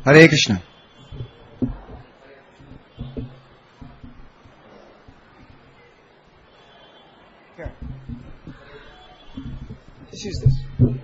Hare Krishna. Here. Just use this.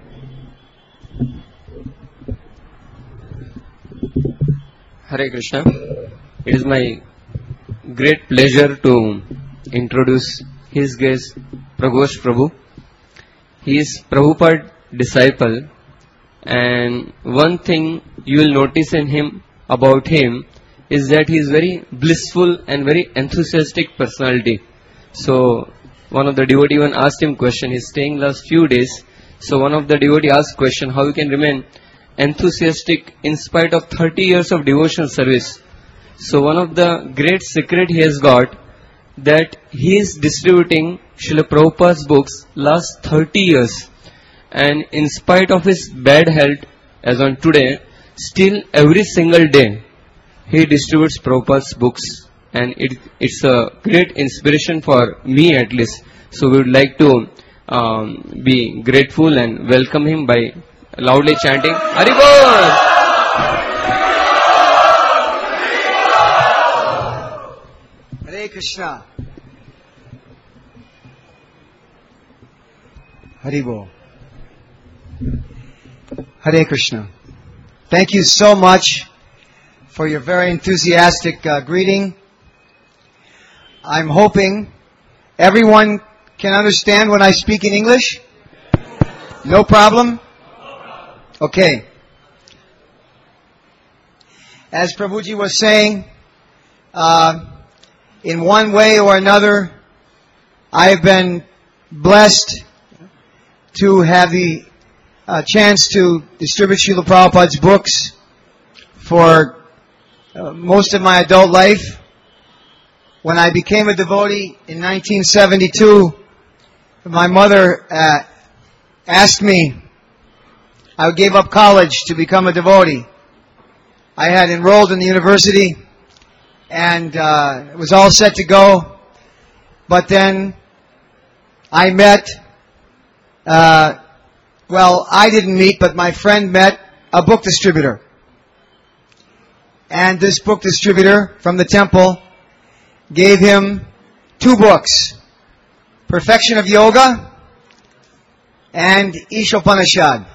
Hare Krishna. It is my great pleasure to introduce his guest, Praghosh Prabhu. He is Prabhupada disciple, and one thing you will notice in him about him is that he is very blissful and very enthusiastic personality. So one of the devotee even asked him question. He's staying last few days. So one of the devotee asked question, how you can remain enthusiastic in spite of 30 years of devotional service. So one of the great secret he has got, that he is distributing Srila Prabhupada's books last 30 years, and in spite of his bad health as on today, still every single day he distributes Prabhupada's books, and it's a great inspiration for me at least. So we would like to be grateful and welcome him by loudly chanting Haribol! Hare Krishna. Haribol. Hare Krishna. Thank you so much for your very enthusiastic greeting. I'm hoping everyone can understand when I speak in English. No problem? Okay. As Prabhuji was saying, in one way or another, I have been blessed to have the chance to distribute Srila Prabhupada's books for most of my adult life. When I became a devotee in 1972, my mother asked me, I gave up college to become a devotee. I had enrolled in the university and it was all set to go. But then I met, I didn't meet, but my friend met a book distributor. And this book distributor from the temple gave him 2 books, Perfection of Yoga and Ishopanishad.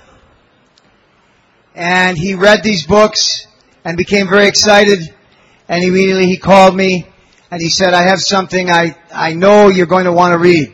And he read these books and became very excited, and immediately he called me and he said, I have something I know you're going to want to read.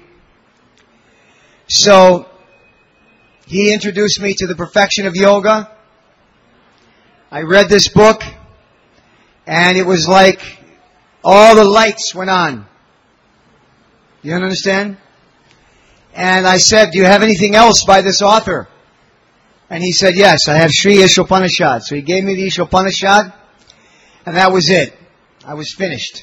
So he introduced me to the Perfection of Yoga. I read this book and it was like all the lights went on. You understand? And I said, do you have anything else by this author? And he said, yes, I have Sri Ishopanishad. So he gave me the Ishopanishad, and that was it. I was finished.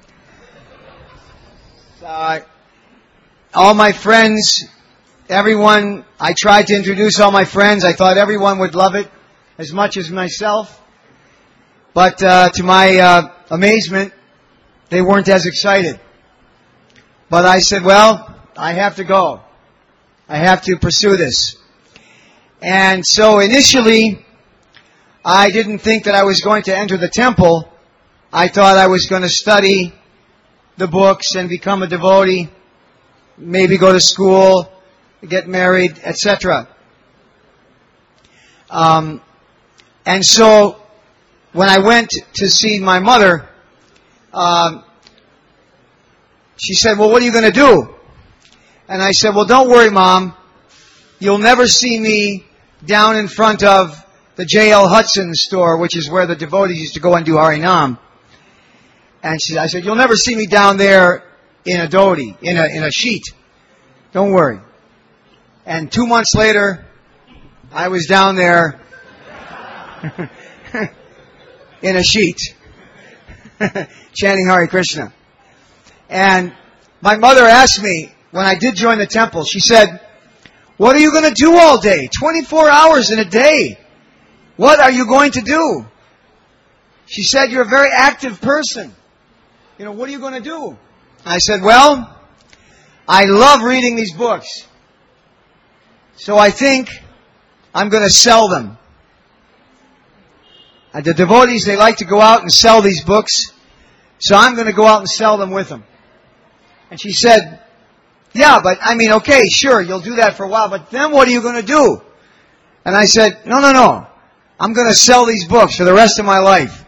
All my friends, everyone, I tried to introduce all my friends. I thought everyone would love it as much as myself. But to my amazement, they weren't as excited. But I said, well, I have to go. I have to pursue this. And so initially, I didn't think that I was going to enter the temple. I thought I was going to study the books and become a devotee, maybe go to school, get married, etc. And so when I went to see my mother, she said, well, what are you going to do? And I said, well, don't worry, Mom. You'll never see me down in front of the J.L. Hudson store, which is where the devotees used to go and do Harinam. And I said, you'll never see me down there in a dhoti, in a sheet. Don't worry. And 2 months later, I was down there in a sheet, chanting Hare Krishna. And my mother asked me, when I did join the temple, she said, what are you going to do all day? 24 hours in a day. What are you going to do? She said, you're a very active person. What are you going to do? I said, well, I love reading these books. So I think I'm going to sell them. The devotees, they like to go out and sell these books, so I'm going to go out and sell them with them. And she said, yeah, but I mean, okay, sure, you'll do that for a while, but then what are you going to do? And I said, no. I'm going to sell these books for the rest of my life.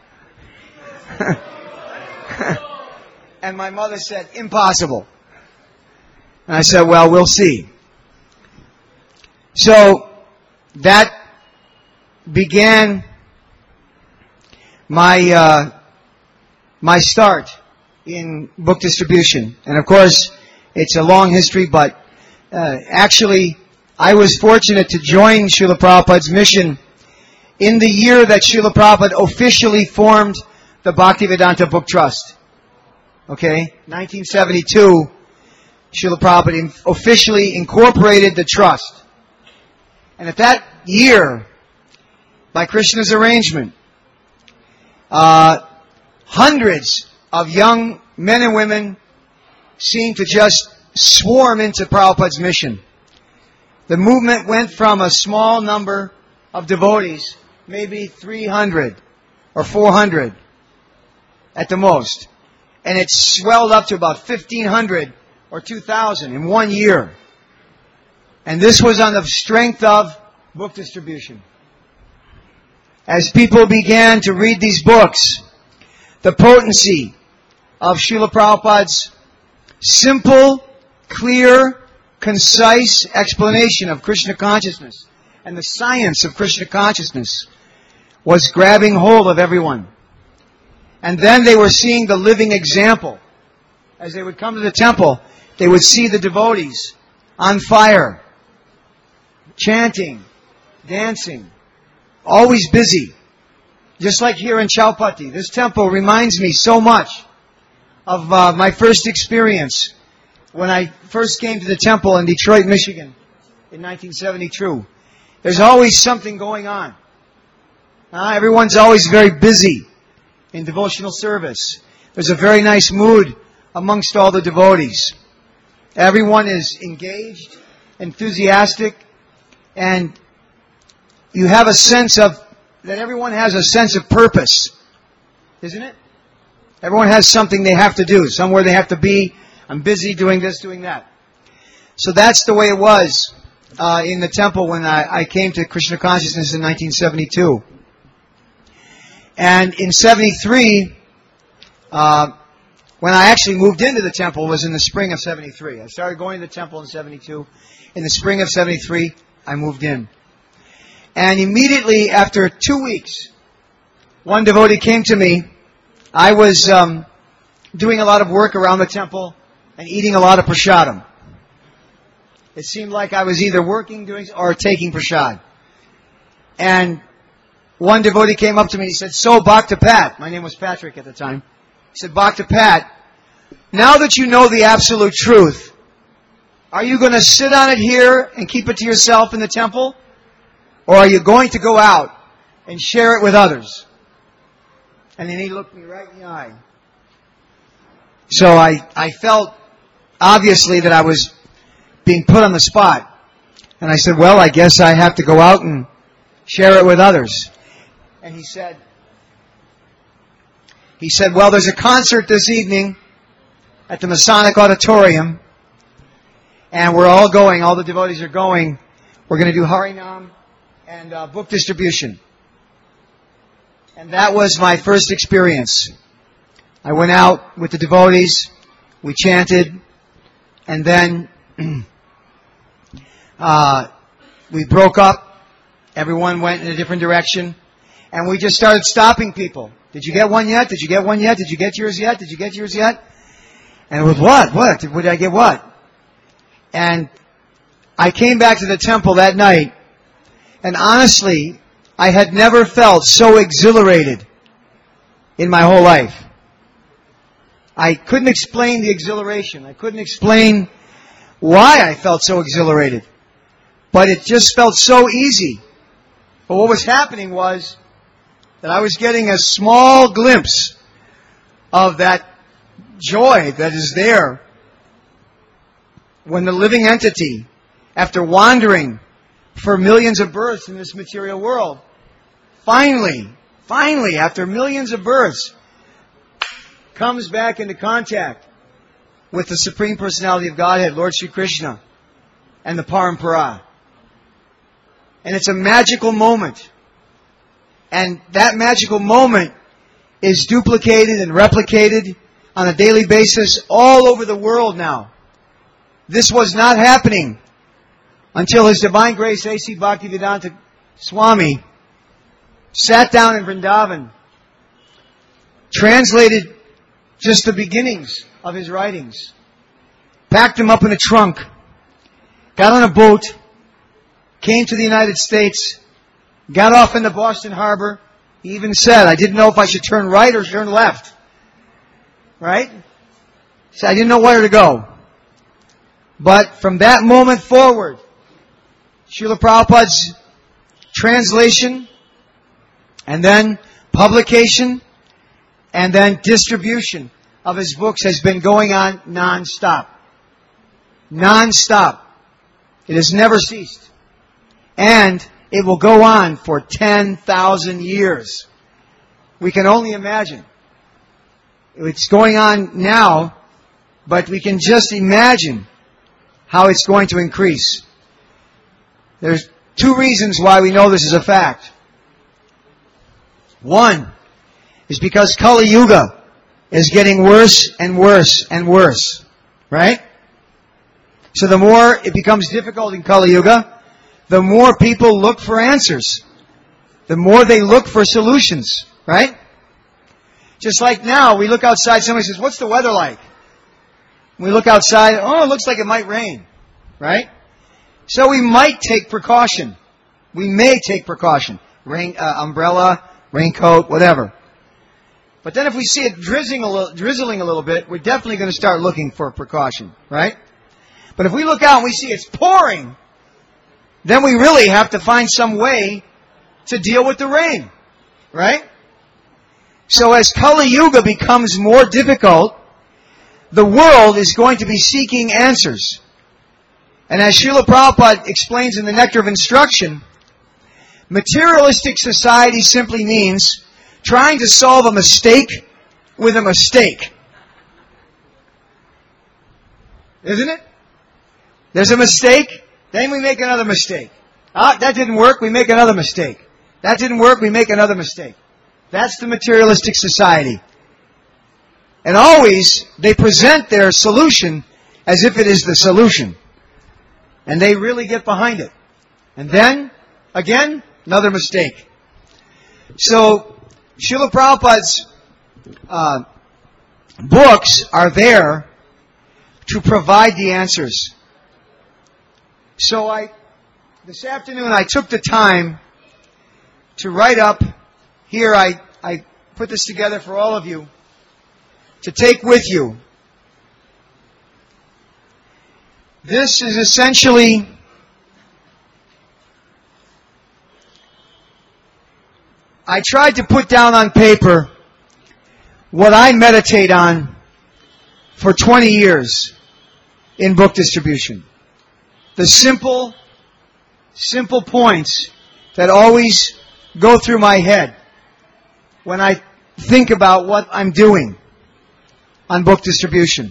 And my mother said, impossible. And I said, well, we'll see. So that began my start in book distribution. And of course, it's a long history, but actually, I was fortunate to join Srila Prabhupada's mission in the year that Srila Prabhupada officially formed the Bhaktivedanta Book Trust. Okay? 1972, Srila Prabhupada officially incorporated the trust. And at that year, by Krishna's arrangement, hundreds of young men and women seemed to just swarm into Prabhupada's mission. The movement went from a small number of devotees, maybe 300 or 400 at the most, and it swelled up to about 1,500 or 2,000 in 1 year. And this was on the strength of book distribution. As people began to read these books, the potency of Srila Prabhupada's simple, clear, concise explanation of Krishna consciousness and the science of Krishna consciousness was grabbing hold of everyone. And then they were seeing the living example. As they would come to the temple, they would see the devotees on fire, chanting, dancing, always busy. Just like here in Chowpatty. This temple reminds me so much of my first experience when I first came to the temple in Detroit, Michigan in 1972. There's always something going on. Everyone's always very busy in devotional service. There's a very nice mood amongst all the devotees. Everyone is engaged, enthusiastic, and you have a sense of, that everyone has a sense of purpose. Isn't it? Everyone has something they have to do, somewhere they have to be. I'm busy doing this, doing that. So that's the way it was in the temple when I came to Krishna consciousness in 1972. And in 73, when I actually moved into the temple, was in the spring of 73. I started going to the temple in 72. In the spring of 73, I moved in. And immediately after 2 weeks, one devotee came to me. I was doing a lot of work around the temple and eating a lot of prasadam. It seemed like I was either working, doing, or taking prasad. And one devotee came up to me and he said, so Bhakta Pat, my name was Patrick at the time, he said, Bhakta Pat, now that you know the absolute truth, are you going to sit on it here and keep it to yourself in the temple? Or are you going to go out and share it with others? And then he looked me right in the eye. So I felt, obviously, that I was being put on the spot. And I said, well, I guess I have to go out and share it with others. And he said, well, there's a concert this evening at the Masonic Auditorium. And we're all going, all the devotees are going. We're going to do Harinam and book distribution. And that was my first experience. I went out with the devotees, we chanted, and then we broke up. Everyone went in a different direction, and we just started stopping people. Did you get one yet? Did you get one yet? Did you get yours yet? Did you get yours yet? And it was what? What? Did I get what? And I came back to the temple that night, and honestly, I had never felt so exhilarated in my whole life. I couldn't explain the exhilaration. I couldn't explain why I felt so exhilarated. But it just felt so easy. But what was happening was that I was getting a small glimpse of that joy that is there when the living entity, after wandering for millions of births in this material world, finally finally, after millions of births, comes back into contact with the Supreme Personality of Godhead, Lord Sri Krishna, and the Parampara. And it's a magical moment. And that magical moment is duplicated and replicated on a daily basis all over the world now. This was not happening until His Divine Grace A.C. Bhaktivedanta Swami sat down in Vrindavan, translated just the beginnings of his writings, packed them up in a trunk, got on a boat, came to the United States, got off in the Boston Harbor. He even said, I didn't know if I should turn right or turn left. Right? So I didn't know where to go. But from that moment forward, Srila Prabhupada's translation, and then publication, and then distribution of his books has been going on non-stop. Non-stop. It has never ceased. And it will go on for 10,000 years. We can only imagine. It's going on now, but we can just imagine how it's going to increase. There's two reasons why we know this is a fact. One is because Kali Yuga is getting worse and worse and worse. Right? So the more it becomes difficult in Kali Yuga, the more people look for answers. The more they look for solutions. Right? Just like now, we look outside, somebody says, what's the weather like? We look outside, oh, it looks like it might rain. Right? So we might take precaution. We may take precaution. Umbrella, raincoat, whatever. But then if we see it drizzling a little bit, we're definitely going to start looking for precaution. Right? But if we look out and we see it's pouring, then we really have to find some way to deal with the rain. Right? So as Kali Yuga becomes more difficult, the world is going to be seeking answers. And as Srila Prabhupada explains in the Nectar of Instruction, materialistic society simply means trying to solve a mistake with a mistake. Isn't it? There's a mistake, then we make another mistake. That didn't work, we make another mistake. That didn't work, we make another mistake. That's the materialistic society. And always, they present their solution as if it is the solution. And they really get behind it. And then, again, another mistake. So, Srila Prabhupada's books are there to provide the answers. So this afternoon I took the time to write up, here I put this together for all of you, to take with you. This is essentially I tried to put down on paper what I meditate on for 20 years in book distribution. The simple points that always go through my head when I think about what I'm doing on book distribution.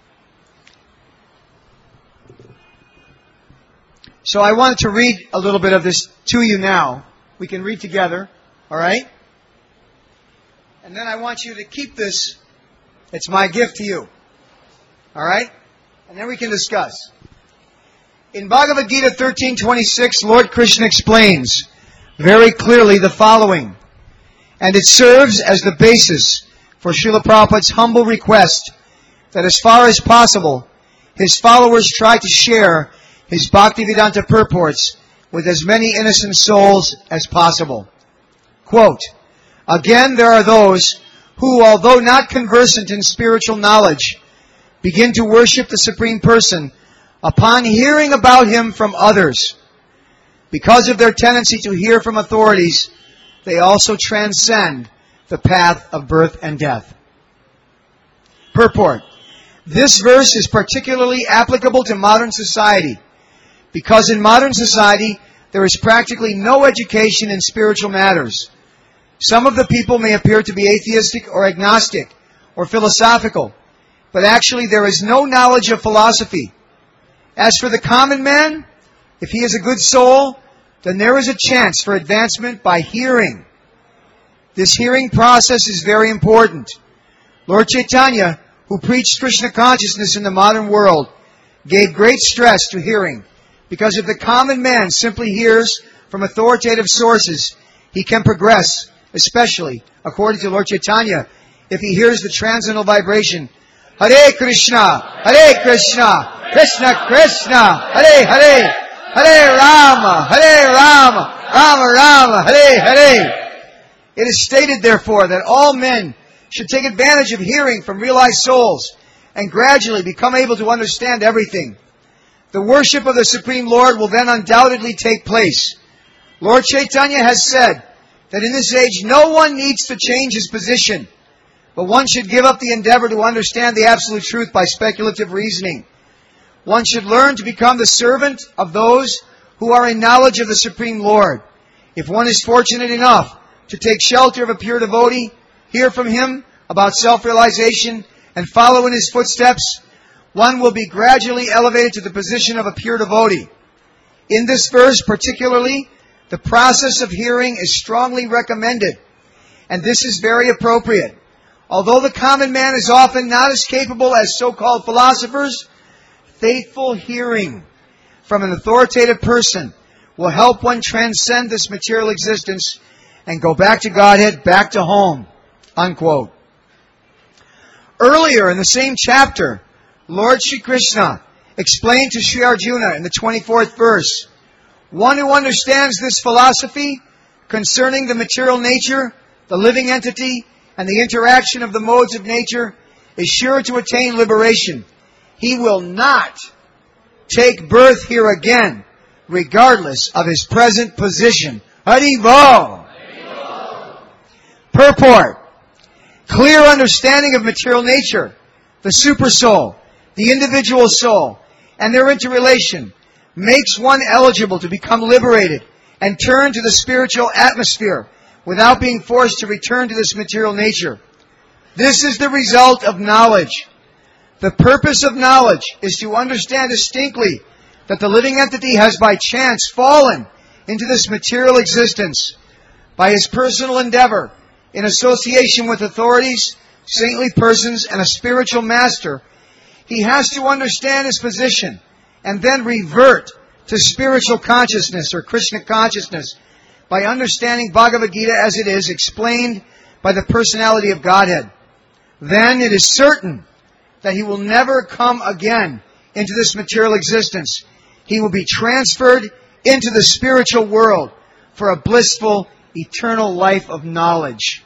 So I wanted to read a little bit of this to you now. We can read together, all right? And then I want you to keep this. It's my gift to you, all right? And then we can discuss. In Bhagavad Gita 13:26, Lord Krishna explains very clearly the following, and it serves as the basis for Srila Prabhupada's humble request that as far as possible, his followers try to share his Bhaktivedanta purports with as many innocent souls as possible. Quote, again, there are those who, although not conversant in spiritual knowledge, begin to worship the Supreme Person upon hearing about Him from others. Because of their tendency to hear from authorities, they also transcend the path of birth and death. Purport. This verse is particularly applicable to modern society, because in modern society, there is practically no education in spiritual matters. Some of the people may appear to be atheistic or agnostic or philosophical, but actually there is no knowledge of philosophy. As for the common man, if he is a good soul, then there is a chance for advancement by hearing. This hearing process is very important. Lord Chaitanya, who preached Krishna consciousness in the modern world, gave great stress to hearing, because if the common man simply hears from authoritative sources, he can progress, especially, according to Lord Chaitanya, if he hears the transcendental vibration, Hare Krishna, Krishna Krishna, Hare Hare, Hare Rama, Rama Rama, Hare Hare. It is stated, therefore, that all men should take advantage of hearing from realized souls and gradually become able to understand everything. The worship of the Supreme Lord will then undoubtedly take place. Lord Chaitanya has said that in this age no one needs to change his position, but one should give up the endeavor to understand the absolute truth by speculative reasoning. One should learn to become the servant of those who are in knowledge of the Supreme Lord. If one is fortunate enough to take shelter of a pure devotee, hear from him about self-realization, and follow in his footsteps, one will be gradually elevated to the position of a pure devotee. In this verse particularly, the process of hearing is strongly recommended, and this is very appropriate. Although the common man is often not as capable as so-called philosophers, faithful hearing from an authoritative person will help one transcend this material existence and go back to Godhead, back to home. Unquote. Earlier in the same chapter, Lord Shri Krishna explained to Shri Arjuna in the 24th verse, one who understands this philosophy concerning the material nature, the living entity, and the interaction of the modes of nature is sure to attain liberation. He will not take birth here again, regardless of his present position. Haribol! Purport. Clear understanding of material nature, the super soul, the individual soul, and their interrelation makes one eligible to become liberated and turn to the spiritual atmosphere without being forced to return to this material nature. This is the result of knowledge. The purpose of knowledge is to understand distinctly that the living entity has by chance fallen into this material existence. By his personal endeavor, in association with authorities, saintly persons, and a spiritual master, he has to understand his position and then revert to spiritual consciousness or Krishna consciousness by understanding Bhagavad Gita as it is explained by the personality of Godhead. Then it is certain that he will never come again into this material existence. He will be transferred into the spiritual world for a blissful, eternal life of knowledge.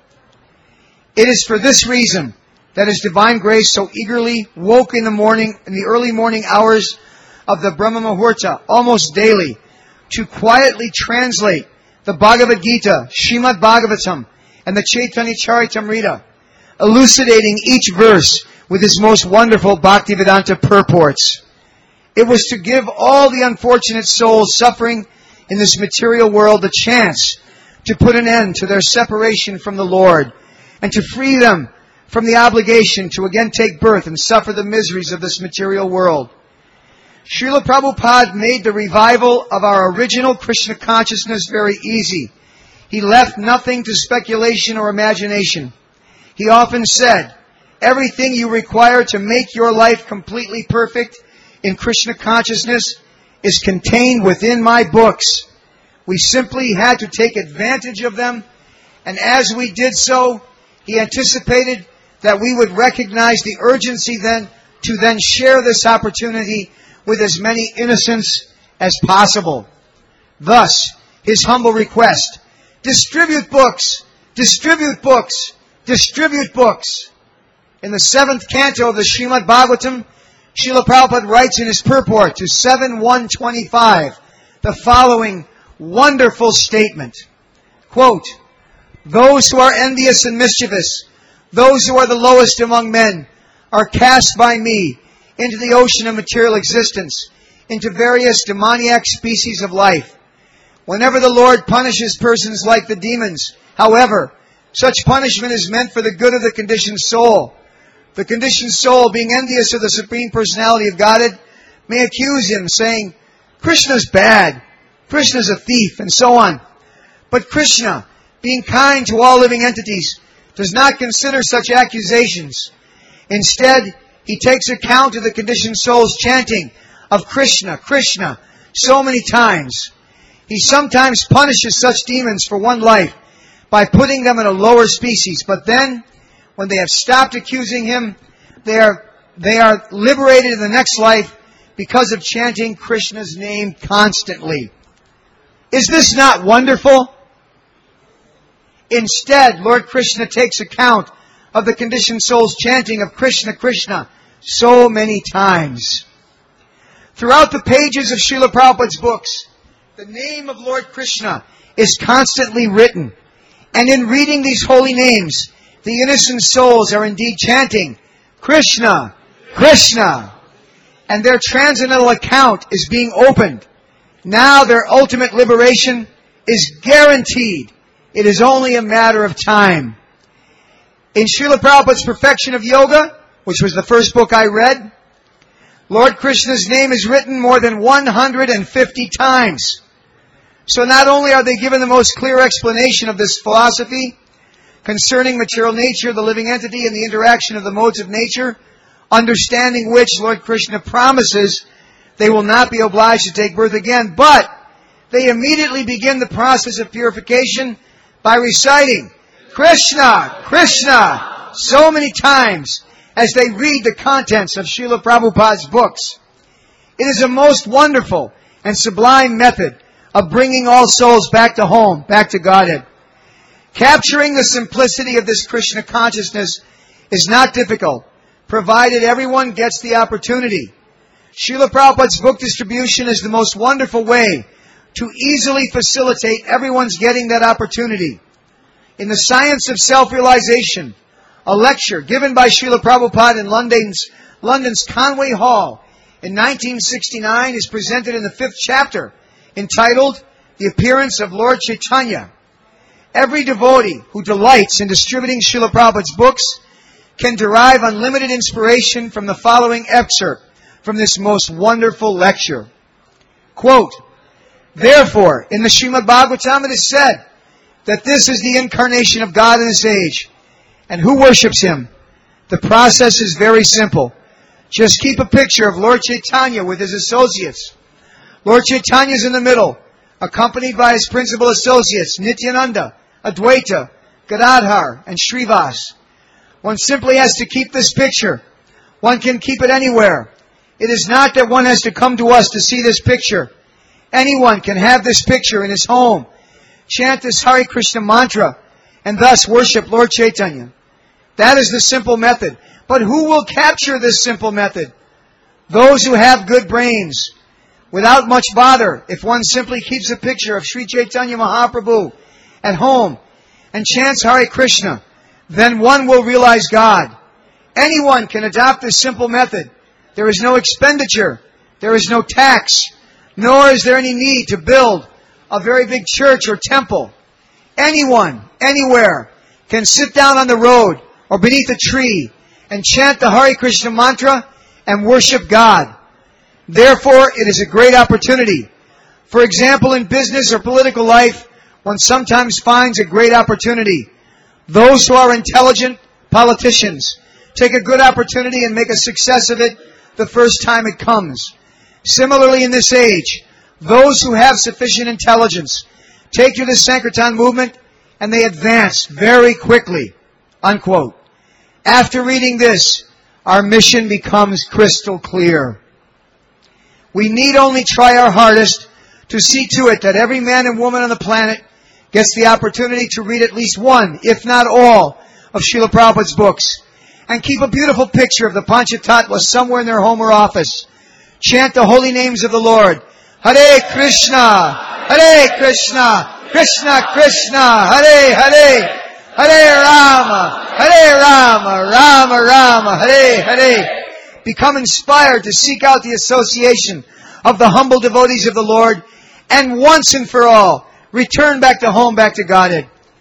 It is for this reason that His Divine Grace so eagerly woke in the early morning hours of the Brahma Muhurta, almost daily, to quietly translate the Bhagavad Gita, Srimad Bhagavatam, and the Chaitanya Charitamrita, elucidating each verse with his most wonderful Bhaktivedanta purports. It was to give all the unfortunate souls suffering in this material world the chance to put an end to their separation from the Lord and to free them from the obligation to again take birth and suffer the miseries of this material world. Srila Prabhupada made the revival of our original Krishna consciousness very easy. He left nothing to speculation or imagination. He often said, everything you require to make your life completely perfect in Krishna consciousness is contained within my books. We simply had to take advantage of them, and as we did so, he anticipated that we would recognize the urgency then to then share this opportunity with as many innocents as possible. Thus, his humble request, distribute books, distribute books, distribute books. In the 7th canto of the Srimad Bhagavatam, Srila Prabhupada writes in his purport to 7.125 the following wonderful statement. Quote, those who are envious and mischievous, those who are the lowest among men, are cast by me into the ocean of material existence, into various demoniac species of life. Whenever the Lord punishes persons like the demons However, such punishment is meant for the good of the conditioned soul. The conditioned soul, being envious of the Supreme Personality of Godhead, may accuse him, saying, Krishna's bad, Krishna's a thief, and so on. But Krishna, being kind to all living entities, does not consider such accusations. Instead, he takes account of the conditioned soul's chanting of Krishna, Krishna, so many times. He sometimes punishes such demons for one life by putting them in a lower species. But then, when they have stopped accusing him, they are liberated in the next life because of chanting Krishna's name constantly. Is this not wonderful? Instead, Lord Krishna takes account of the conditioned soul's chanting of Krishna, Krishna so many times. Throughout the pages of Srila Prabhupada's books, the name of Lord Krishna is constantly written. And in reading these holy names, the innocent souls are indeed chanting Krishna, Krishna. And their transcendental account is being opened. Now their ultimate liberation is guaranteed. It is only a matter of time. In Srila Prabhupada's Perfection of Yoga, which was the first book I read, Lord Krishna's name is written more than 150 times. So not only are they given the most clear explanation of this philosophy concerning material nature, the living entity, and the interaction of the modes of nature, understanding which Lord Krishna promises they will not be obliged to take birth again, but they immediately begin the process of purification by reciting Krishna, Krishna so many times as they read the contents of Srila Prabhupada's books. It is a most wonderful and sublime method of bringing all souls back to home, back to Godhead. Capturing the simplicity of this Krishna consciousness is not difficult, provided everyone gets the opportunity. Srila Prabhupada's book distribution is the most wonderful way to easily facilitate everyone's getting that opportunity. In the Science of Self-Realization, a lecture given by Srila Prabhupada in London's Conway Hall in 1969 is presented in the 5th chapter, entitled The Appearance of Lord Chaitanya. Every devotee who delights in distributing Srila Prabhupada's books can derive unlimited inspiration from the following excerpt from this most wonderful lecture. Quote, Therefore, in the Srimad Bhagavatam it is said that this is the incarnation of God in this age. And who worships Him? The process is very simple. Just keep a picture of Lord Chaitanya with his associates. Lord Chaitanya is in the middle, accompanied by his principal associates, Nityananda, Advaita, Gadadhar, and Srivas. One simply has to keep this picture. One can keep it anywhere. It is not that one has to come to us to see this picture. Anyone can have this picture in his home, chant this Hare Krishna mantra, and thus worship Lord Chaitanya. That is the simple method. But who will capture this simple method? Those who have good brains. Without much bother, if one simply keeps a picture of Sri Chaitanya Mahaprabhu at home and chants Hare Krishna, then one will realize God. Anyone can adopt this simple method. There is no expenditure. There is no tax. Nor is there any need to build a very big church or temple. Anyone, anywhere, can sit down on the road or beneath a tree and chant the Hare Krishna mantra and worship God. Therefore, it is a great opportunity. For example, in business or political life, one sometimes finds a great opportunity. Those who are intelligent politicians take a good opportunity and make a success of it the first time it comes. Similarly, in this age, those who have sufficient intelligence take to the Sankirtan movement and they advance very quickly. Unquote. After reading this, our mission becomes crystal clear. We need only try our hardest to see to it that every man and woman on the planet gets the opportunity to read at least one, if not all, of Srila Prabhupada's books, and keep a beautiful picture of the Panchatattva somewhere in their home or office. Chant the holy names of the Lord. Hare Krishna, Hare Krishna, Krishna Krishna, Hare Hare, Hare Rama, Hare Rama, Rama Rama, Hare Hare. Become inspired to seek out the association of the humble devotees of the Lord, and once and for all, return back to home, back to Godhead.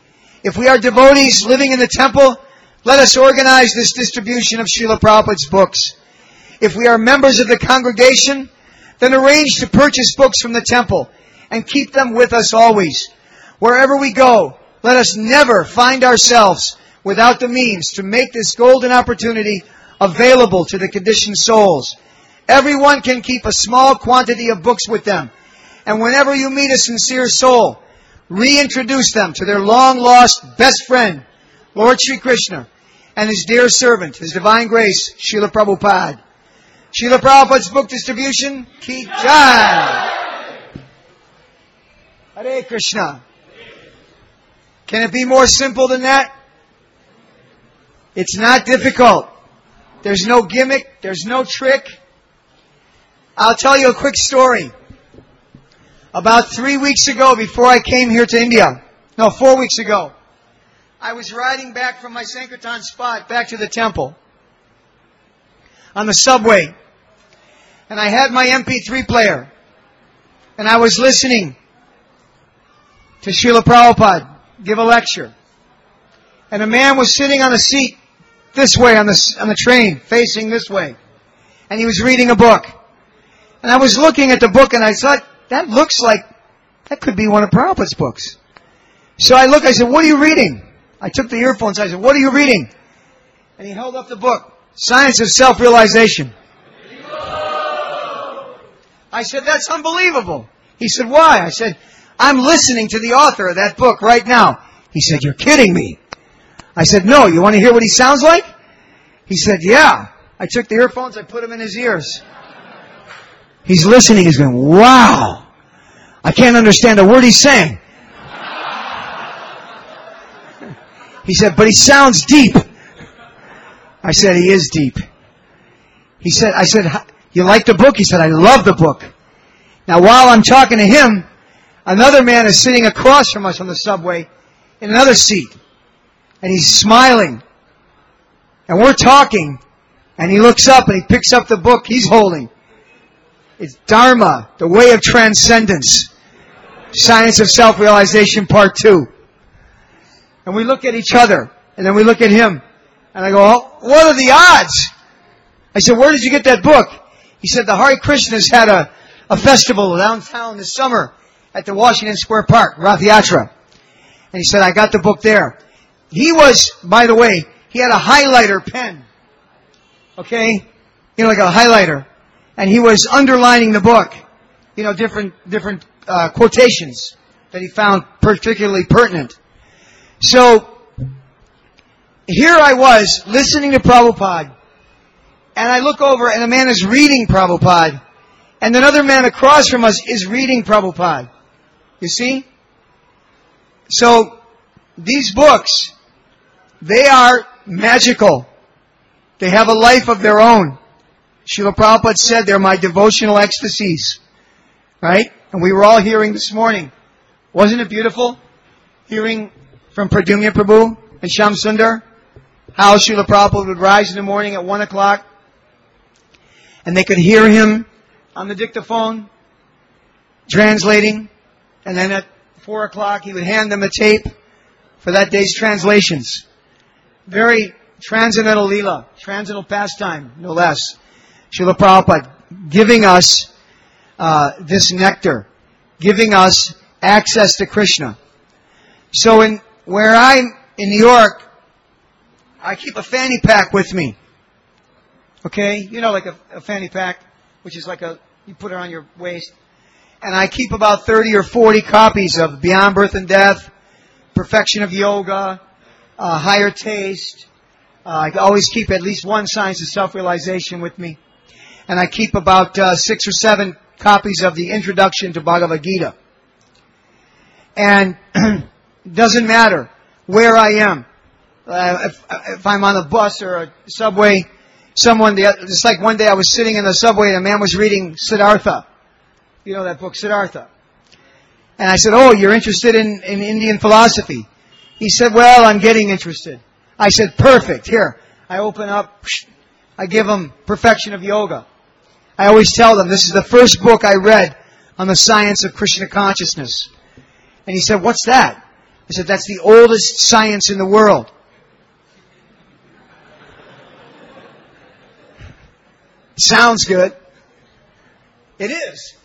If we are devotees living in the temple, let us organize this distribution of Srila Prabhupada's books. If we are members of the congregation, then arrange to purchase books from the temple and keep them with us always. Wherever we go, let us never find ourselves without the means to make this golden opportunity available to the conditioned souls. Everyone can keep a small quantity of books with them. And whenever you meet a sincere soul, reintroduce them to their long-lost best friend, Lord Sri Krishna, and His dear servant, His Divine Grace, Srila Prabhupada. Srila Prabhupada's book distribution, Ki Jai! Hare Krishna. Can it be more simple than that? It's not difficult. There's no gimmick. There's no trick. I'll tell you a quick story. About 3 weeks ago, before I came here to India, 4 weeks ago, I was riding back from my Sankirtan spot back to the temple on the subway. And I had my MP3 player. And I was listening to Srila Prabhupada give a lecture. And a man was sitting on a seat this way on the train, facing this way. And he was reading a book. And I was looking at the book and I thought, that looks like, that could be one of Prabhupada's books. So I looked, I said, what are you reading? I took the earphones, I said, what are you reading? And he held up the book, Science of Self-Realization. I said, that's unbelievable. He said, why? I said, I'm listening to the author of that book right now. He said, you're kidding me. I said, no, you want to hear what he sounds like? He said, yeah. I took the earphones, I put them in his ears. He's listening, he's going, wow. I can't understand a word he's saying. He said, but he sounds deep. I said, he is deep. I said, you like the book? He said, I love the book. Now while I'm talking to him, another man is sitting across from us on the subway in another seat. And he's smiling. And we're talking. And he looks up and he picks up the book he's holding. It's Dharma, the Way of Transcendence. Science of Self-Realization, Part 2. And we look at each other. And then we look at him. And I go, oh, what are the odds? I said, where did you get that book? He said, the Hare Krishnas had a festival downtown this summer at the Washington Square Park, Rath Yatra. And he said, I got the book there. He was, by the way, he had a highlighter pen. Okay? Like a highlighter. And he was underlining the book. Different quotations that he found particularly pertinent. So, here I was, listening to Prabhupada. And I look over and a man is reading Prabhupada. And another man across from us is reading Prabhupada. You see? So, these books, they are magical. They have a life of their own. Srila Prabhupada said they're my devotional ecstasies. Right? And we were all hearing this morning. Wasn't it beautiful? Hearing from Pradyumna Prabhu and Shyam Sundar. How Srila Prabhupada would rise in the morning at 1 o'clock. And they could hear him on the dictaphone translating. And then at 4 o'clock he would hand them a tape for that day's translations. Very transcendental leela, transcendental pastime, no less. Srila Prabhupada giving us this nectar, giving us access to Krishna. So where I'm in New York, I keep a fanny pack with me. Okay? Like a fanny pack, which is like you put it on your waist. And I keep about 30 or 40 copies of Beyond Birth and Death, Perfection of Yoga, Higher Taste. I always keep at least one Science of Self-Realization with me. And I keep about 6 or 7 copies of the Introduction to Bhagavad Gita. And it doesn't matter where I am. If I'm on a bus or a subway, it's like one day I was sitting in the subway and a man was reading Siddhartha. You know that book, Siddhartha. And I said, oh, you're interested in Indian philosophy? He said, well, I'm getting interested. I said, perfect. Here, I open up, I give him Perfection of Yoga. I always tell them, this is the first book I read on the science of Krishna consciousness. And he said, what's that? I said, that's the oldest science in the world. Sounds good. It is.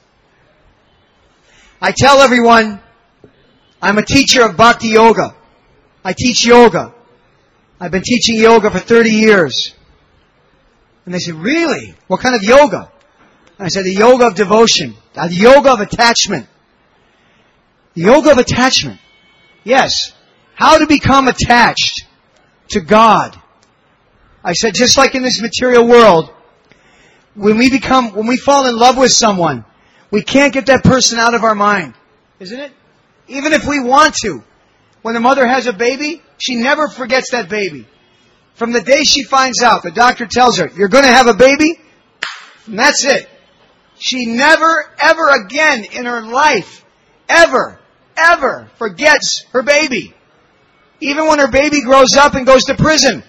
I tell everyone, I'm a teacher of Bhakti Yoga. I teach yoga. I've been teaching yoga for 30 years. And they said, really? What kind of yoga? And I said, the yoga of devotion. The yoga of attachment. The yoga of attachment. Yes. How to become attached to God. I said, just like in this material world, when we fall in love with someone, we can't get that person out of our mind. Isn't it? Even if we want to. When a mother has a baby, she never forgets that baby. From the day she finds out, the doctor tells her, you're going to have a baby, and that's it. She never, ever again in her life, ever forgets her baby. Even when her baby grows up and goes to prison.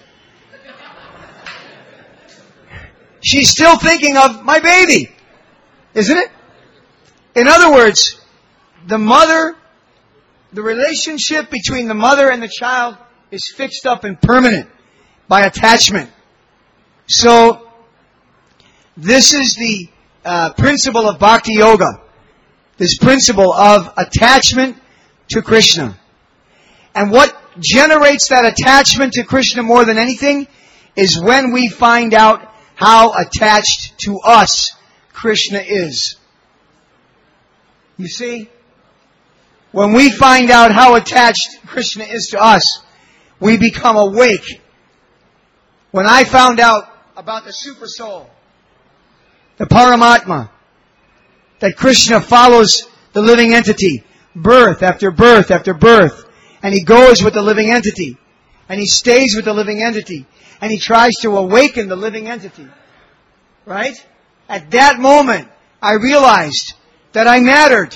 She's still thinking of my baby. Isn't it? In other words, the relationship between the mother and the child is fixed up and permanent by attachment. So, this is the principle of Bhakti Yoga. This principle of attachment to Krishna. And what generates that attachment to Krishna more than anything is when we find out how attached to us Krishna is. You see? When we find out how attached Krishna is to us, we become awake. When I found out about the Super Soul, the Paramatma, that Krishna follows the living entity, birth after birth after birth, and he goes with the living entity, and he stays with the living entity, and he tries to awaken the living entity. Right? At that moment, I realized that I mattered.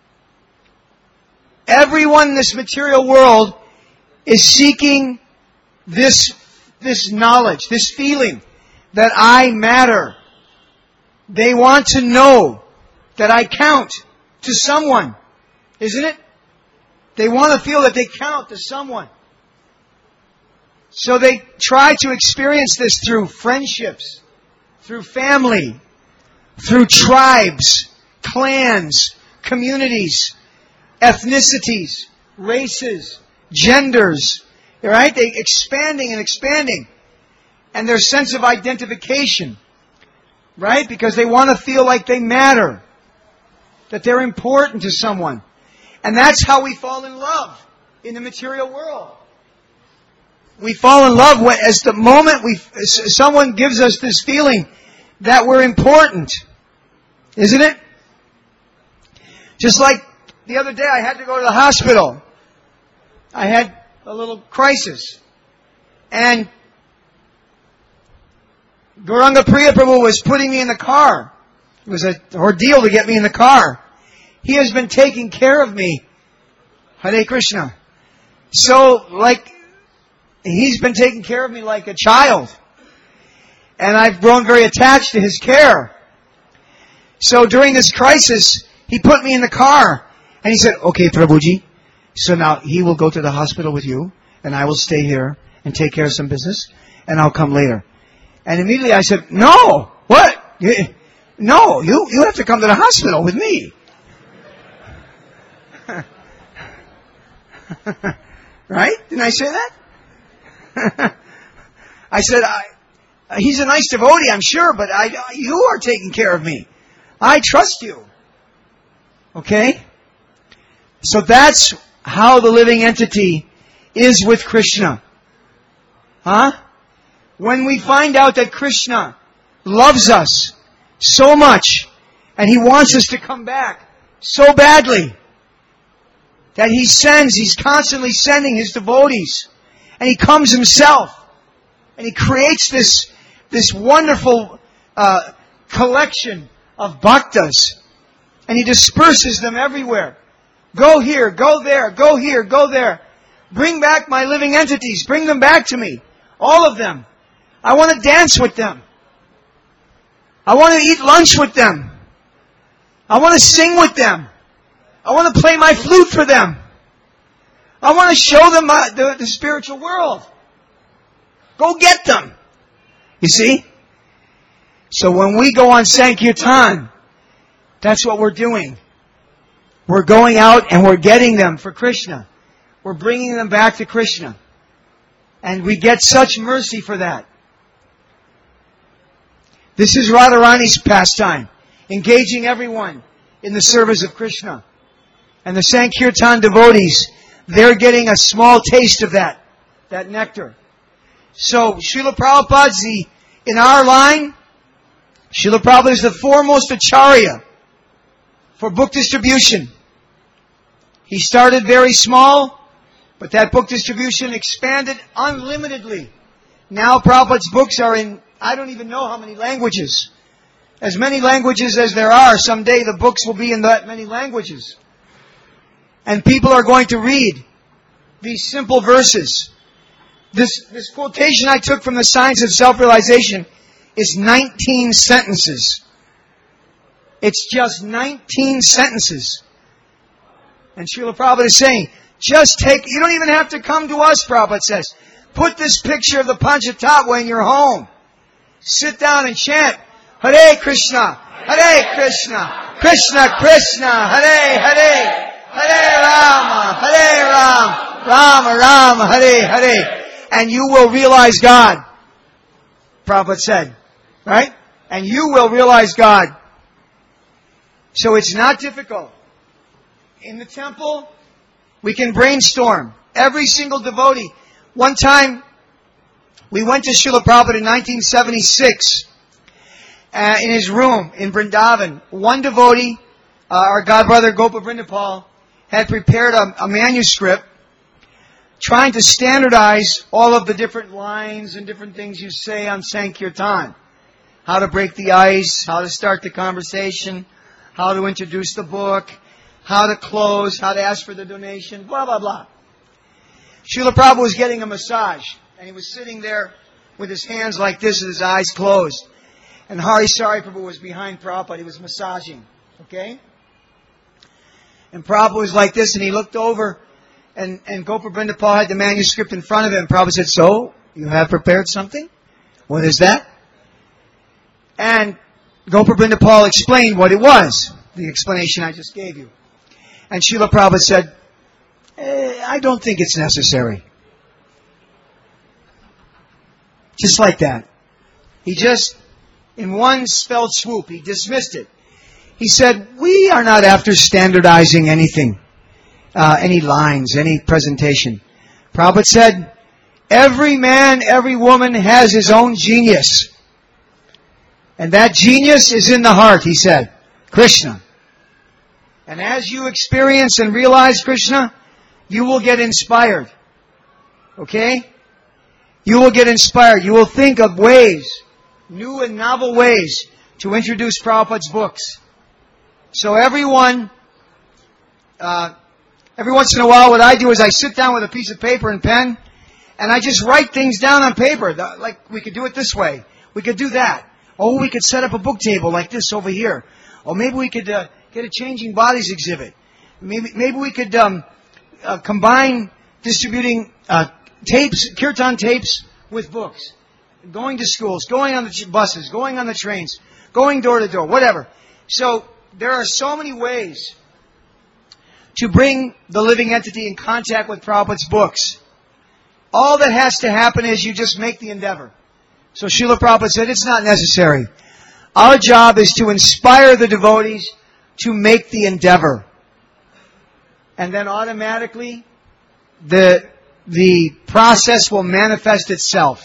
Everyone in this material world is seeking this knowledge, this feeling that I matter. They want to know that I count to someone. Isn't it? They want to feel that they count to someone. So they try to experience this through friendships, through family, through tribes, clans, communities, ethnicities, races, genders. Right? They're expanding and expanding. And their sense of identification. Right? Because they want to feel like they matter. That they're important to someone. And that's how we fall in love in the material world. We fall in love as the moment someone gives us this feeling that we're important. Isn't it? Just like the other day I had to go to the hospital. I had a little crisis. And Gauranga Priya Prabhu was putting me in the car. It was an ordeal to get me in the car. He has been taking care of me. Hare Krishna. So, he's been taking care of me like a child. And I've grown very attached to his care. So during this crisis, he put me in the car. And he said, okay, Prabhuji, so now he will go to the hospital with you, and I will stay here and take care of some business, and I'll come later. And immediately I said, no, what? No, you have to come to the hospital with me. Right? Didn't I say that? I said, he's a nice devotee, I'm sure, but you are taking care of me. I trust you. Okay? So that's how the living entity is with Krishna. Huh? When we find out that Krishna loves us so much, and he wants us to come back so badly, that he's constantly sending his devotees, and he comes himself, and he creates this wonderful collection of bhaktas, and he disperses them everywhere. Go here, go there, go here, go there. Bring back my living entities. Bring them back to me. All of them. I want to dance with them. I want to eat lunch with them. I want to sing with them. I want to play my flute for them. I want to show them the spiritual world. Go get them. You see? So when we go on Sankirtan, that's what we're doing. We're going out and we're getting them for Krishna. We're bringing them back to Krishna. And we get such mercy for that. This is Radharani's pastime, engaging everyone in the service of Krishna. And the Sankirtan devotees, they're getting a small taste of that nectar. So, Srila Prabhupada's in our line, Srila Prabhupada is the foremost acharya for book distribution. He started very small, but that book distribution expanded unlimitedly. Now Prabhupada's books are in, I don't even know how many languages. As many languages as there are, someday the books will be in that many languages. And people are going to read these simple verses. This quotation I took from the Science of Self-Realization is 19 sentences. It's just 19 sentences. And Srila Prabhupada is saying, you don't even have to come to us, Prabhupada says. Put this picture of the Panchatattva in your home. Sit down and chant, Hare Krishna, Hare Krishna, Krishna Krishna, Hare Hare, Hare Rama, Rama Rama, Hare Hare. And you will realize God, Prabhupada said. Right? And you will realize God. So it's not difficult. In the temple, we can brainstorm. Every single devotee. One time, we went to Srila Prabhupada in 1976, in his room in Vrindavan. One devotee, our godbrother Gopa Vrindapal, had prepared a manuscript trying to standardize all of the different lines and different things you say on Sankirtan. How to break the ice, how to start the conversation, how to introduce the book, how to close, how to ask for the donation, blah, blah, blah. Srila Prabhupada was getting a massage, and he was sitting there with his hands like this and his eyes closed. And Hari Sari Prabhu was behind Prabhupada. He was massaging. Okay? And Prabhupada was like this, and he looked over, and Gopa Vrindapal had the manuscript in front of him. Prabhupada said, "So, you have prepared something? What is that?" And Gopa Vrindapal explained what it was, the explanation I just gave you. And Srila Prabhupada said, I don't think it's necessary. Just like that. He just, in one spelled swoop, he dismissed it. He said, we are not after standardizing anything, any lines, any presentation. Prabhupada said, every man, every woman has his own genius. And that genius is in the heart, he said. Krishna. And as you experience and realize Krishna, you will get inspired. Okay? You will get inspired. You will think of ways, new and novel ways, to introduce Prabhupada's books. So every once in a while, what I do is I sit down with a piece of paper and pen, and I just write things down on paper. Like, we could do it this way. We could do that. Oh, we could set up a book table like this over here. Or maybe we could get a Changing Bodies exhibit. Maybe we could combine distributing tapes, kirtan tapes, with books. Going to schools, going on the buses, going on the trains, going door to door, whatever. So there are so many ways to bring the living entity in contact with Prabhupada's books. All that has to happen is you just make the endeavor. So Srila Prabhupada said, it's not necessary. Our job is to inspire the devotees to make the endeavor. And then automatically, the process will manifest itself.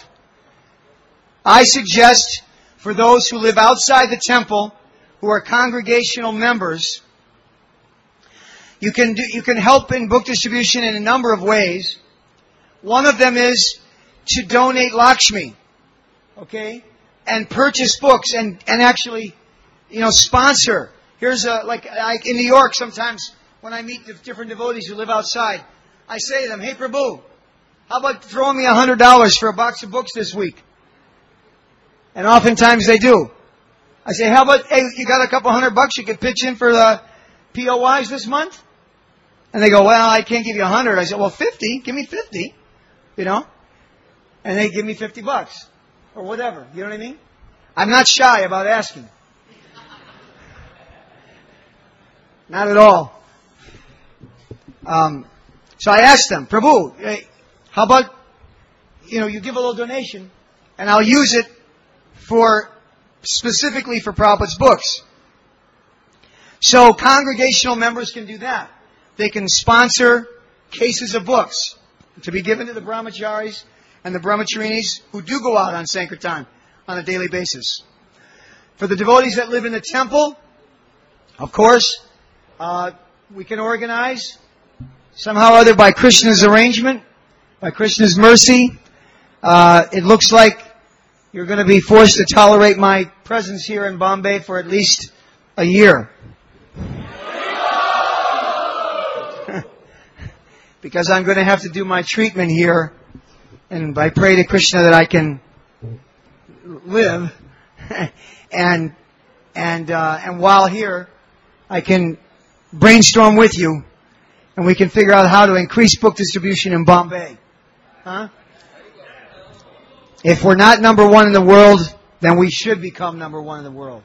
I suggest for those who live outside the temple, who are congregational members, you can help in book distribution in a number of ways. One of them is to donate Lakshmi. Okay? And purchase books and actually, sponsor. Here's like in New York sometimes when I meet the different devotees who live outside, I say to them, hey Prabhu, how about throwing me $100 for a box of books this week? And oftentimes they do. I say, how about, hey, you got a couple $100 you could pitch in for the POIs this month? And they go, well, I can't give you 100. I said, well, 50. Give me 50. You know? And they give me $50. Or whatever. You know what I mean? I'm not shy about asking. Not at all. So I asked them, Prabhu, how about, you give a little donation, and I'll use it specifically for Prabhupada's books. So congregational members can do that. They can sponsor cases of books to be given to the brahmacharis and the brahmacharinis who do go out on Sankirtan on a daily basis. For the devotees that live in the temple, of course, we can organize somehow or other by Krishna's arrangement, by Krishna's mercy. It looks like you're going to be forced to tolerate my presence here in Bombay for at least a year. Because I'm going to have to do my treatment here, and I pray to Krishna that I can live, and while here, I can brainstorm with you, and we can figure out how to increase book distribution in Bombay. Huh? If we're not number one in the world, then we should become number one in the world.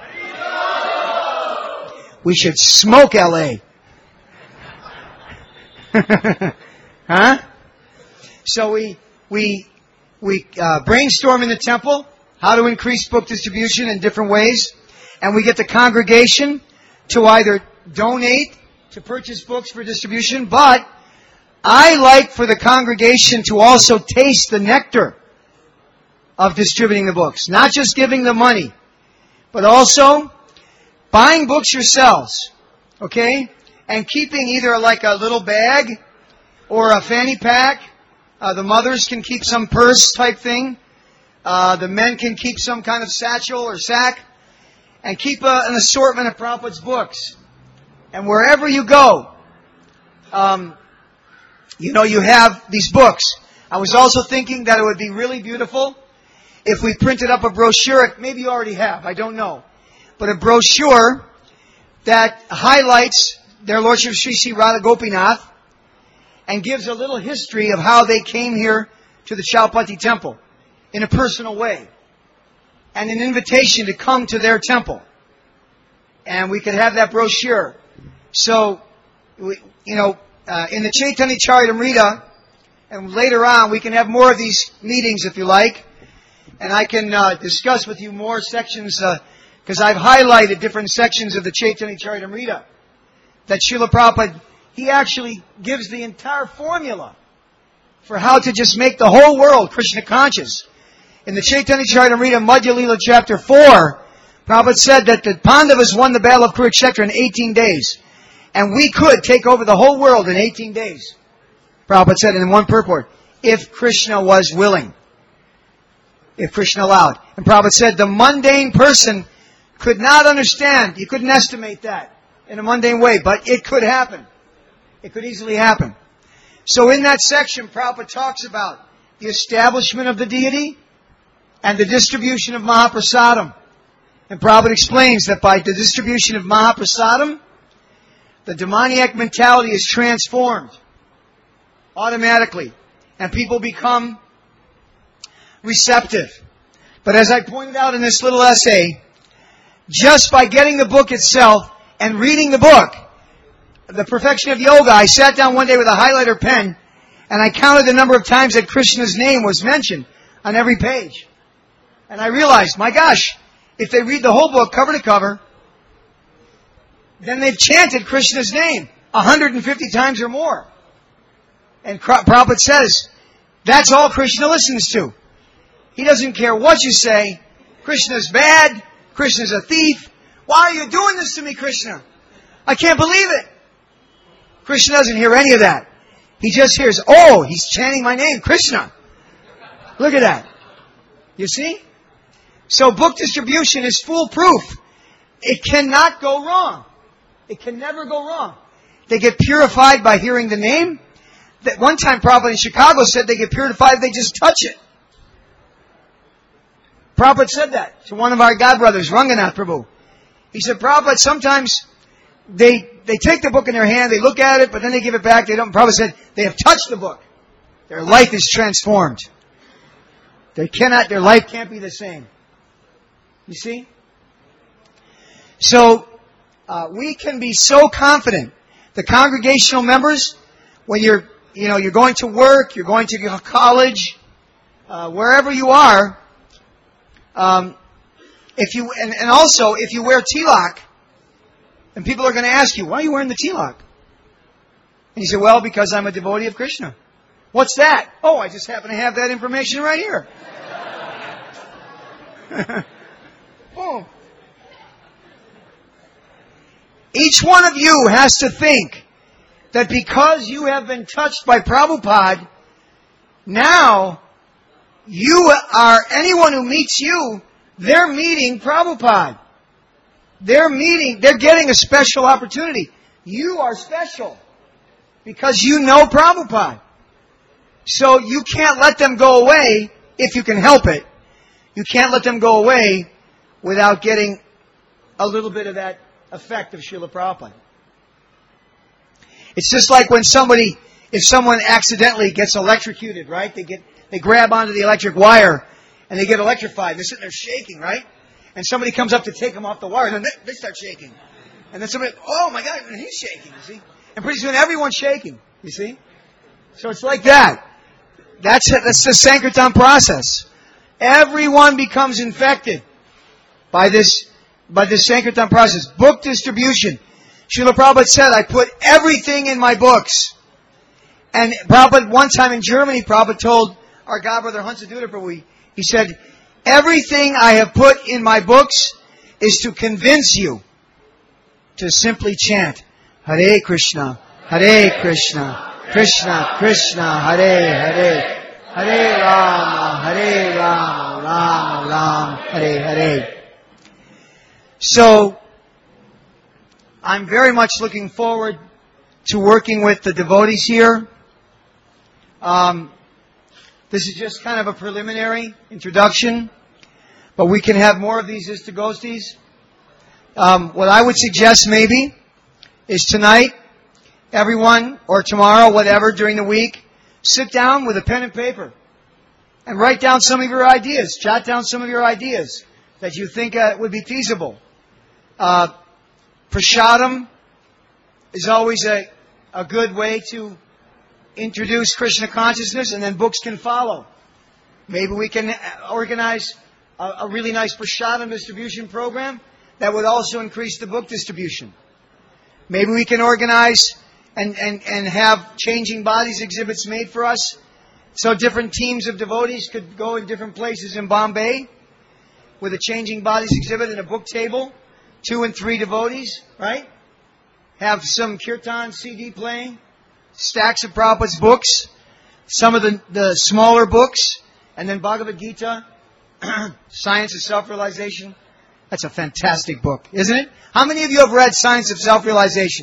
We should smoke L.A. Huh? So we brainstorm in the temple how to increase book distribution in different ways, and we get the congregation to either donate to purchase books for distribution, but I like for the congregation to also taste the nectar of distributing the books. Not just giving the money, but also buying books yourselves, okay? And keeping either like a little bag or a fanny pack. The mothers can keep some purse type thing. The men can keep some kind of satchel or sack. And keep an assortment of Prabhupada's books. And wherever you go, you have these books. I was also thinking that it would be really beautiful if we printed up a brochure. Maybe you already have, I don't know. But a brochure that highlights their Lordship Sri Sri Radha Gopinath and gives a little history of how they came here to the Chowpatty temple in a personal way. And an invitation to come to their temple. And we could have that brochure. So, in the Chaitanya Charitamrita, and later on, we can have more of these meetings if you like. And I can discuss with you more sections, because I've highlighted different sections of the Chaitanya Charitamrita. That Srila Prabhupada, he actually gives the entire formula for how to just make the whole world Krishna conscious. In the Chaitanya Charitamrita, Madhya Lila chapter 4, Prabhupada said that the Pandavas won the battle of Kurukshetra in 18 days. And we could take over the whole world in 18 days. Prabhupada said in one purport, if Krishna was willing. If Krishna allowed. And Prabhupada said the mundane person could not understand. You couldn't estimate that in a mundane way, but it could happen. It could easily happen. So in that section, Prabhupada talks about the establishment of the deity and the distribution of Mahaprasadam. And Prabhupada explains that by the distribution of Mahaprasadam, the demoniac mentality is transformed automatically, and people become receptive. But as I pointed out in this little essay, just by getting the book itself and reading the book, The Perfection of Yoga, I sat down one day with a highlighter pen and I counted the number of times that Krishna's name was mentioned on every page. And I realized, my gosh, if they read the whole book cover to cover, then they've chanted Krishna's name 150 times or more. And Prabhupada says, that's all Krishna listens to. He doesn't care what you say. Krishna's bad. Krishna's a thief. Why are you doing this to me, Krishna? I can't believe it. Krishna doesn't hear any of that. He just hears, oh, he's chanting my name, Krishna. Look at that. You see? So book distribution is foolproof. It cannot go wrong. It can never go wrong. They get purified by hearing the name. That one time Prabhupada in Chicago said they get purified if they just touch it. Prabhupada said that to one of our godbrothers, Ranganath Prabhu. He said, Prabhupada, sometimes they they take the book in their hand, they look at it, but then they give it back. They don't. Prabhupada said they have touched the book. Their life is transformed. Their life can't be the same. You see? So, we can be so confident. The congregational members, when you're going to work, you're going to college, wherever you are, if you wear tilak, and people are going to ask you, why are you wearing the tilak? And you say, well, because I'm a devotee of Krishna. What's that? Oh, I just happen to have that information right here. Oh. Each one of you has to think that because you have been touched by Prabhupada, now anyone who meets you, they're meeting Prabhupada. They're getting a special opportunity. You are special because you know Prabhupada. So you can't let them go away if you can help it. You can't let them go away without getting a little bit of that effect of Srila Prabhupada. It's just like if someone accidentally gets electrocuted, right? They grab onto the electric wire and they get electrified. They're sitting there shaking, right? And somebody comes up to take them off the wire and then they start shaking. And then somebody, oh my God, he's shaking, you see? And pretty soon everyone's shaking, you see? So it's like that. That's the Sankirtan process. Everyone becomes infected by this Sankirtan process. Book distribution. Srila Prabhupada said, I put everything in my books. And Prabhupada, one time in Germany, Prabhupada told our godbrother Hansaduta Prabhu, he said, everything I have put in my books is to convince you to simply chant Hare Krishna, Krishna Krishna, Hare Hare, Hare Rama, Rama Rama, Hare Hare. So, I'm very much looking forward to working with the devotees here. This is just kind of a preliminary introduction, but we can have more of these Istagostis. What I would suggest maybe is tonight, everyone, or tomorrow, whatever, during the week, sit down with a pen and paper and write down some of your ideas. Jot down some of your ideas that you think would be feasible. Prasadam is always a good way to introduce Krishna consciousness, and then books can follow. Maybe we can organize a really nice prasadam distribution program that would also increase the book distribution. Maybe we can organize and have changing bodies exhibits made for us, so different teams of devotees could go in different places in Bombay with a changing bodies exhibit and a book table, 2 and 3 devotees, right? Have some kirtan CD playing, stacks of Prabhupada's books, some of the smaller books, and then Bhagavad Gita, Science of Self-Realization. That's a fantastic book, isn't it? How many of you have read Science of Self-Realization?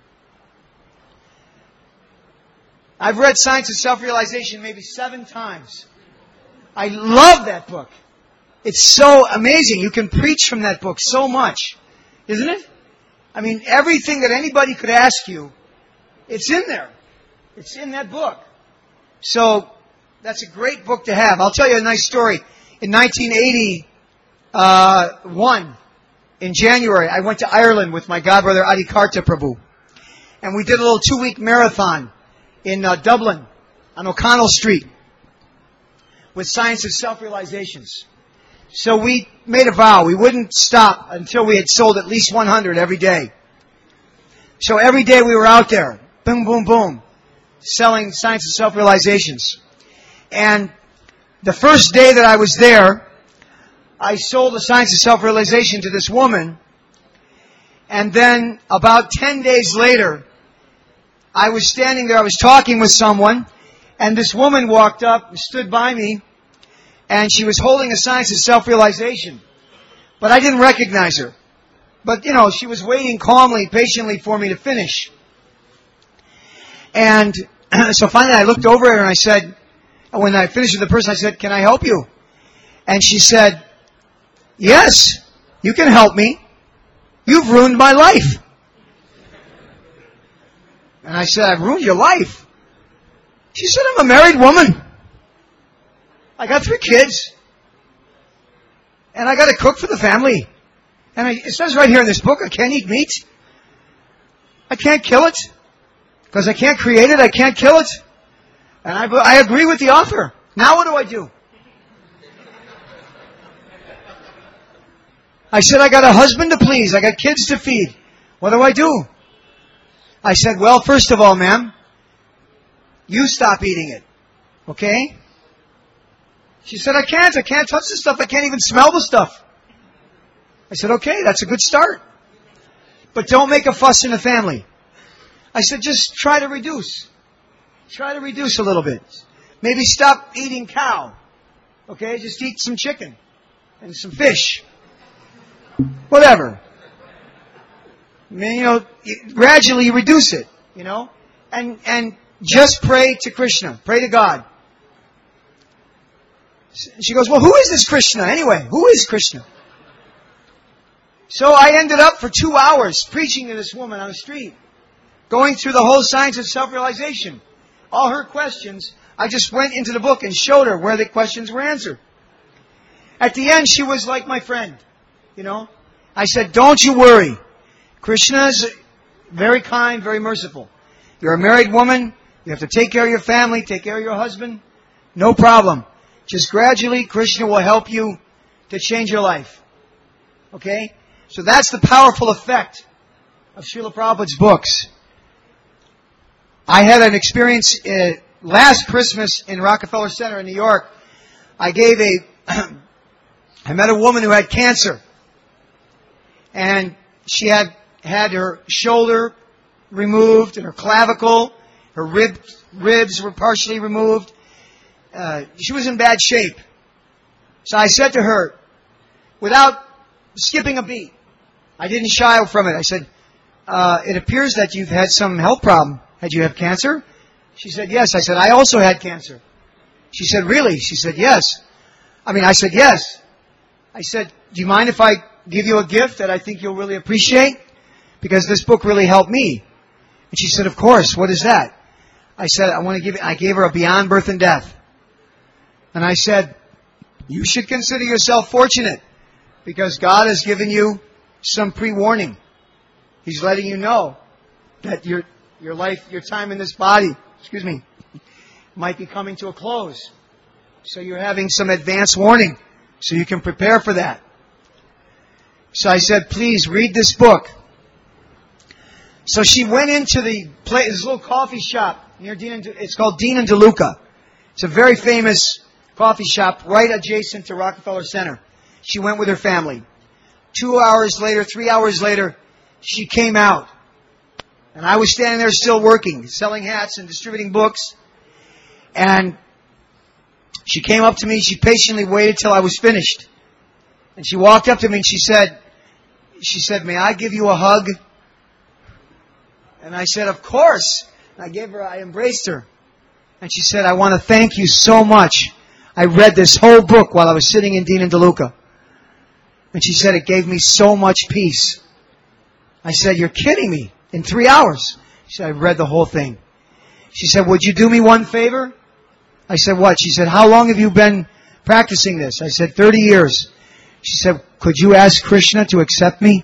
I've read Science of Self-Realization maybe 7 times. I love that book. It's so amazing. You can preach from that book so much, isn't it? I mean, everything that anybody could ask you, it's in there. It's in that book. So, that's a great book to have. I'll tell you a nice story. In 1981, in January, I went to Ireland with my godbrother Adikarta Prabhu. And we did a little 2-week marathon in Dublin on O'Connell Street with Science of Self-Realizations. So we made a vow. We wouldn't stop until we had sold at least 100 every day. So every day we were out there, boom, boom, boom, selling Science of Self-Realizations. And the first day that I was there, I sold the Science of Self-Realization to this woman. And then about 10 days later, I was standing there, I was talking with someone, and this woman walked up and stood by me, and she was holding a Science of Self-Realization. But I didn't recognize her. But, she was waiting calmly, patiently for me to finish. And so finally I looked over at her and I said, when I finished with the person, I said, can I help you? And she said, yes, you can help me. You've ruined my life. And I said, I've ruined your life. She said, I'm a married woman. I got 3 kids. And I got to cook for the family. And it says right here in this book, I can't eat meat. I can't kill it. Because I can't create it, I can't kill it. And I agree with the author. Now what do I do? I said, I got a husband to please. I got kids to feed. What do I do? I said, well, first of all, ma'am, you stop eating it. Okay? She said, I can't touch the stuff. I can't even smell the stuff. I said, okay, that's a good start. But don't make a fuss in the family. I said, just try to reduce. Try to reduce a little bit. Maybe stop eating cow. Okay? Just eat some chicken and some fish. Whatever. I mean, gradually you reduce it, and just pray to Krishna. Pray to God. She goes, well, who is this Krishna anyway? Who is Krishna? So I ended up for 2 hours preaching to this woman on the street, going through the whole science of self-realization. All her questions, I just went into the book and showed her where the questions were answered. At the end, she was like my friend, I said, don't you worry. Krishna is very kind, very merciful. You're a married woman. You have to take care of your family, take care of your husband. No problem. Just gradually, Krishna will help you to change your life. Okay? So that's the powerful effect of Srila Prabhupada's books. I had an experience last Christmas in Rockefeller Center in New York. I met a woman who had cancer. And she had her shoulder removed and her clavicle, her ribs were partially removed. She was in bad shape. So I said to her, without skipping a beat, I didn't shy from it. I said, it appears that you've had some health problem. Had you have cancer? She said, yes. I said, I also had cancer. She said, really? She said, yes. I said, yes. I said, do you mind if I give you a gift that I think you'll really appreciate? Because this book really helped me. And she said, of course. What is that? I said, I gave her a Beyond Birth and Death. And I said, you should consider yourself fortunate because God has given you some pre-warning. He's letting you know that your life, your time in this body, might be coming to a close. So you're having some advance warning so you can prepare for that. So I said, please read this book. So she went into this little coffee shop near it's called Dean and DeLuca. It's a very famous coffee shop right adjacent to Rockefeller Center. She went with her family. 2 hours later, 3 hours later, she came out. And I was standing there still working, selling hats and distributing books. And she came up to me. She patiently waited till I was finished. And she walked up to me and she said, may I give you a hug? And I said, of course. And I embraced her. And she said, I want to thank you so much. I read this whole book while I was sitting in Dean and DeLuca. And she said, it gave me so much peace. I said, you're kidding me. In 3 hours. She said, I read the whole thing. She said, would you do me one favor? I said, what? She said, how long have you been practicing this? I said, 30 years. She said, could you ask Krishna to accept me?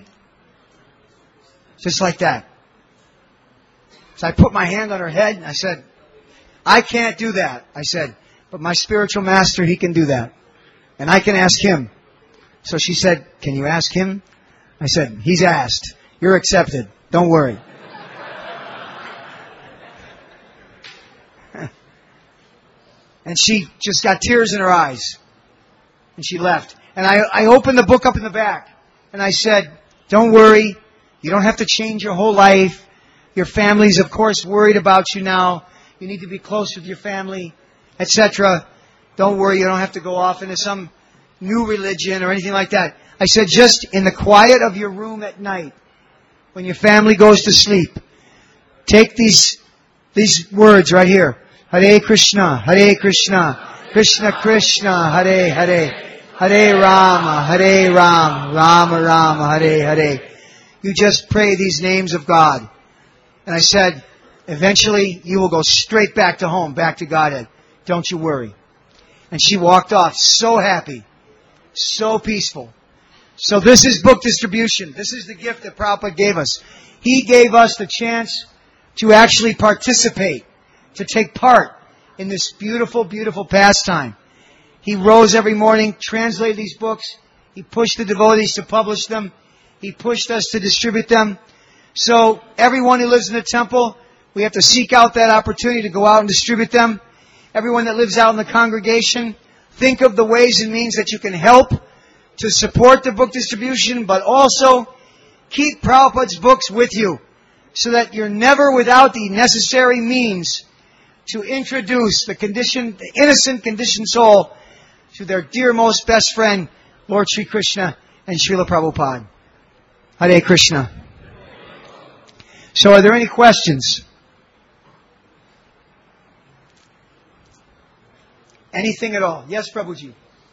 Just like that. So I put my hand on her head and I said, I can't do that. I said, but my spiritual master, he can do that. And I can ask him. So she said, can you ask him? I said, he's asked. You're accepted. Don't worry. And she just got tears in her eyes. And she left. And I opened the book up in the back. And I said, don't worry. You don't have to change your whole life. Your family's, of course, worried about you now. You need to be close with your family, etc. Don't worry. You don't have to go off into some new religion or anything like that. I said, just in the quiet of your room at night, when your family goes to sleep, take these words right here. Hare Krishna, Krishna Krishna, Hare Hare, Hare Rama, Rama Rama, Hare Hare. You just pray these names of God. And I said, Eventually, you will go straight back to home, back to Godhead. Don't you worry. And she walked off so happy, so peaceful. So this is book distribution. This is the gift that Prabhupada gave us. He gave us the chance to actually participate, to take part in this beautiful, beautiful pastime. He rose every morning, translated these books. He pushed the devotees to publish them. He pushed us to distribute them. So everyone who lives in the temple, we have to seek out that opportunity to go out and distribute them. Everyone that lives out in the congregation, think of the ways and means that you can help to support the book distribution, but also keep Prabhupada's books with you so that you're never without the necessary means to introduce the innocent conditioned soul to their dearmost best friend, Lord Sri Krishna and Srila Prabhupada. Hare Krishna. So are there any questions? Anything at all? Yes, Prabhuji.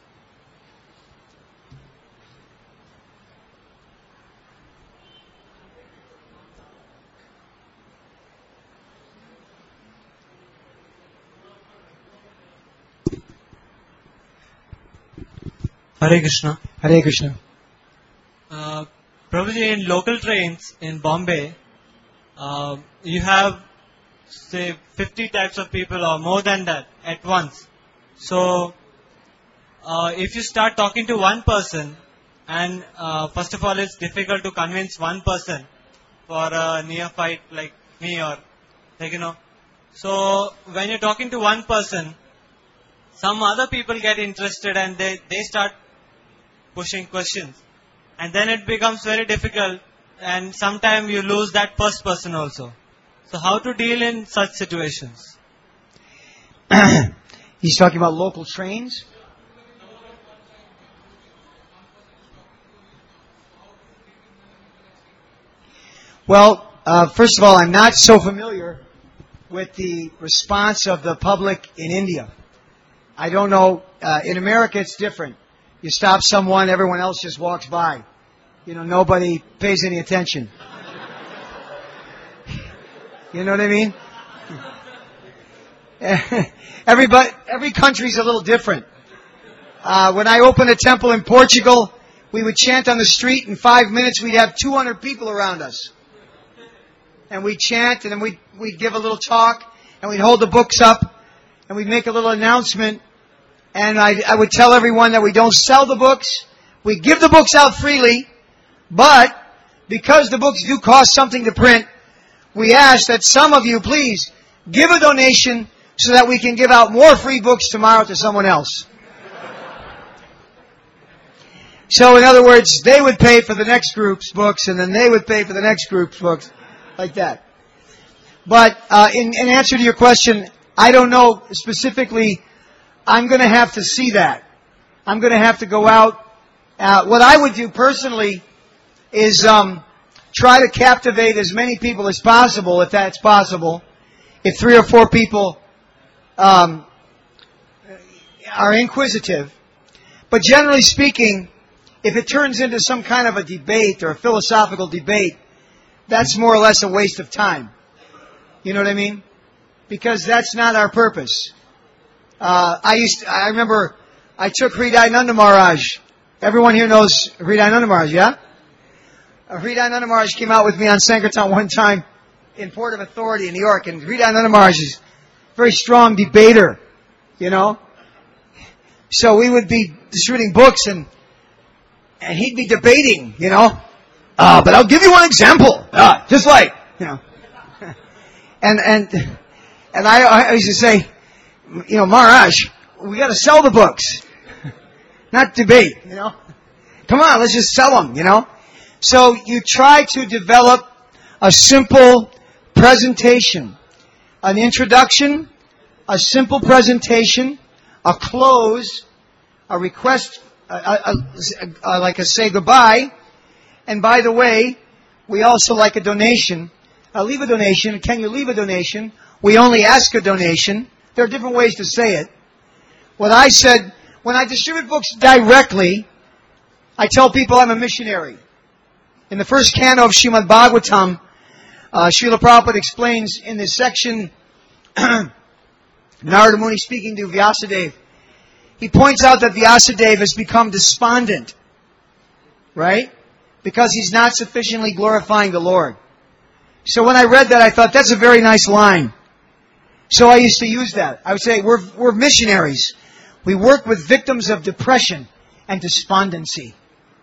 Hare Krishna. Hare Krishna. Prabhuji, in local trains in Bombay, you have, say, 50 types of people or more than that at once. So, if you start talking to one person, and first of all, it's difficult to convince one person for a neophyte like me or, So, when you're talking to one person, some other people get interested and they start pushing questions. And then it becomes very difficult, and sometimes you lose that first person also. So how to deal in such situations? He's talking about local trains? Well, first of all, I'm not so familiar with the response of the public in India. I don't know. In America, it's different. You stop someone, everyone else just walks by. Nobody pays any attention. You know what I mean? Every country's a little different. When I opened a temple in Portugal, we would chant on the street. In 5 minutes, we'd have 200 people around us. And we'd chant, and then we'd give a little talk, and we'd hold the books up, and we'd make a little announcement. And I would tell everyone that we don't sell the books. We give the books out freely. But because the books do cost something to print, we ask that some of you please give a donation so that we can give out more free books tomorrow to someone else. So in other words, they would pay for the next group's books, and then they would pay for the next group's books, like that. But in answer to your question, I don't know specifically. I'm going to have to see that. I'm going to have to go out. What I would do personally is try to captivate as many people as possible, if that's possible. If 3 or 4 people are inquisitive. But generally speaking, if it turns into some kind of a debate or a philosophical debate, that's more or less a waste of time. You know what I mean? Because that's not our purpose. I remember I took Hridayananda Maharaj. Everyone here knows Hridayananda Maharaj, yeah? Hridayananda Maharaj came out with me on Sankirtan one time in Port of Authority in New York, and Hridayananda Maharaj is a very strong debater, So we would be distributing books, and he'd be debating, But I'll give you one example, just like, And I used to say, Maharaj, we got to sell the books, not debate, Come on, let's just sell them, So you try to develop a simple presentation, an introduction, a simple presentation, a close, a request, like a say goodbye. And by the way, we also like a donation. Leave a donation. Can you leave a donation? We only ask a donation. There are different ways to say it. What I said, when I distribute books directly, I tell people I'm a missionary. In the first canto of Srimad Bhagavatam, Srila Prabhupada explains in this section, Narada Muni speaking to Vyasadeva, he points out that Vyasadeva has become despondent, right? Because he's not sufficiently glorifying the Lord. So when I read that, I thought, that's a very nice line. So I used to use that. I would say, we're missionaries. We work with victims of depression and despondency.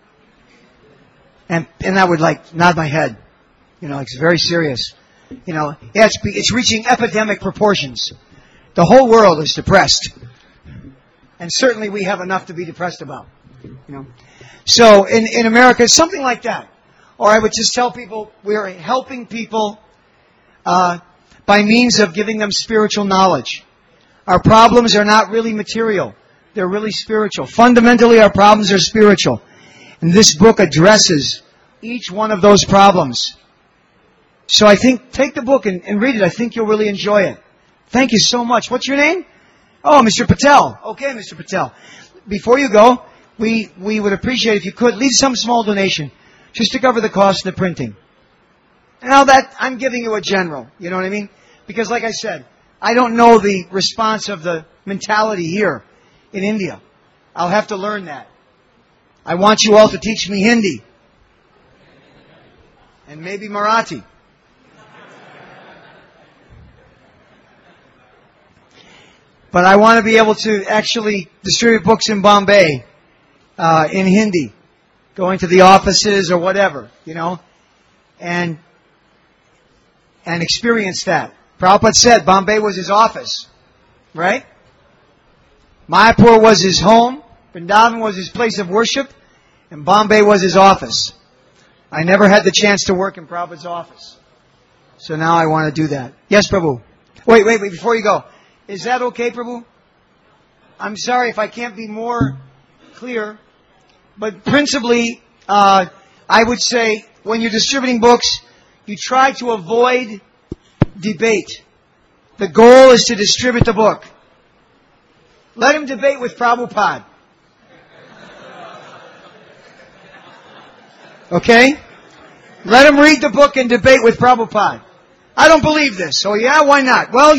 And I would nod my head. It's very serious. It's reaching epidemic proportions. The whole world is depressed. And certainly we have enough to be depressed about. So in America, it's something like that. Or I would just tell people, we are helping people by means of giving them spiritual knowledge. Our problems are not really material. They're really spiritual. Fundamentally, our problems are spiritual. And this book addresses each one of those problems. So I think, take the book and read it. I think you'll really enjoy it. Thank you so much. What's your name? Oh, Mr. Patel. Okay, Mr. Patel. Before you go, we would appreciate if you could leave some small donation just to cover the cost of the printing. Now that, I'm giving you a general. You know what I mean? Because like I said, I don't know the response of the mentality here in India. I'll have to learn that. I want you all to teach me Hindi. And maybe Marathi. But I want to be able to actually distribute books in Bombay, in Hindi. Going to the offices or whatever, and experience that. Prabhupada said Bombay was his office, right? Mayapur was his home, Vrindavan was his place of worship, and Bombay was his office. I never had the chance to work in Prabhupada's office. So now I want to do that. Yes, Prabhu. Wait, before you go. Is that okay, Prabhu? I'm sorry if I can't be more clear, but principally, I would say when you're distributing books, you try to avoid debate. The goal is to distribute the book. Let him debate with Prabhupada. Okay? Let him read the book and debate with Prabhupada. I don't believe this. So yeah, why not? Well,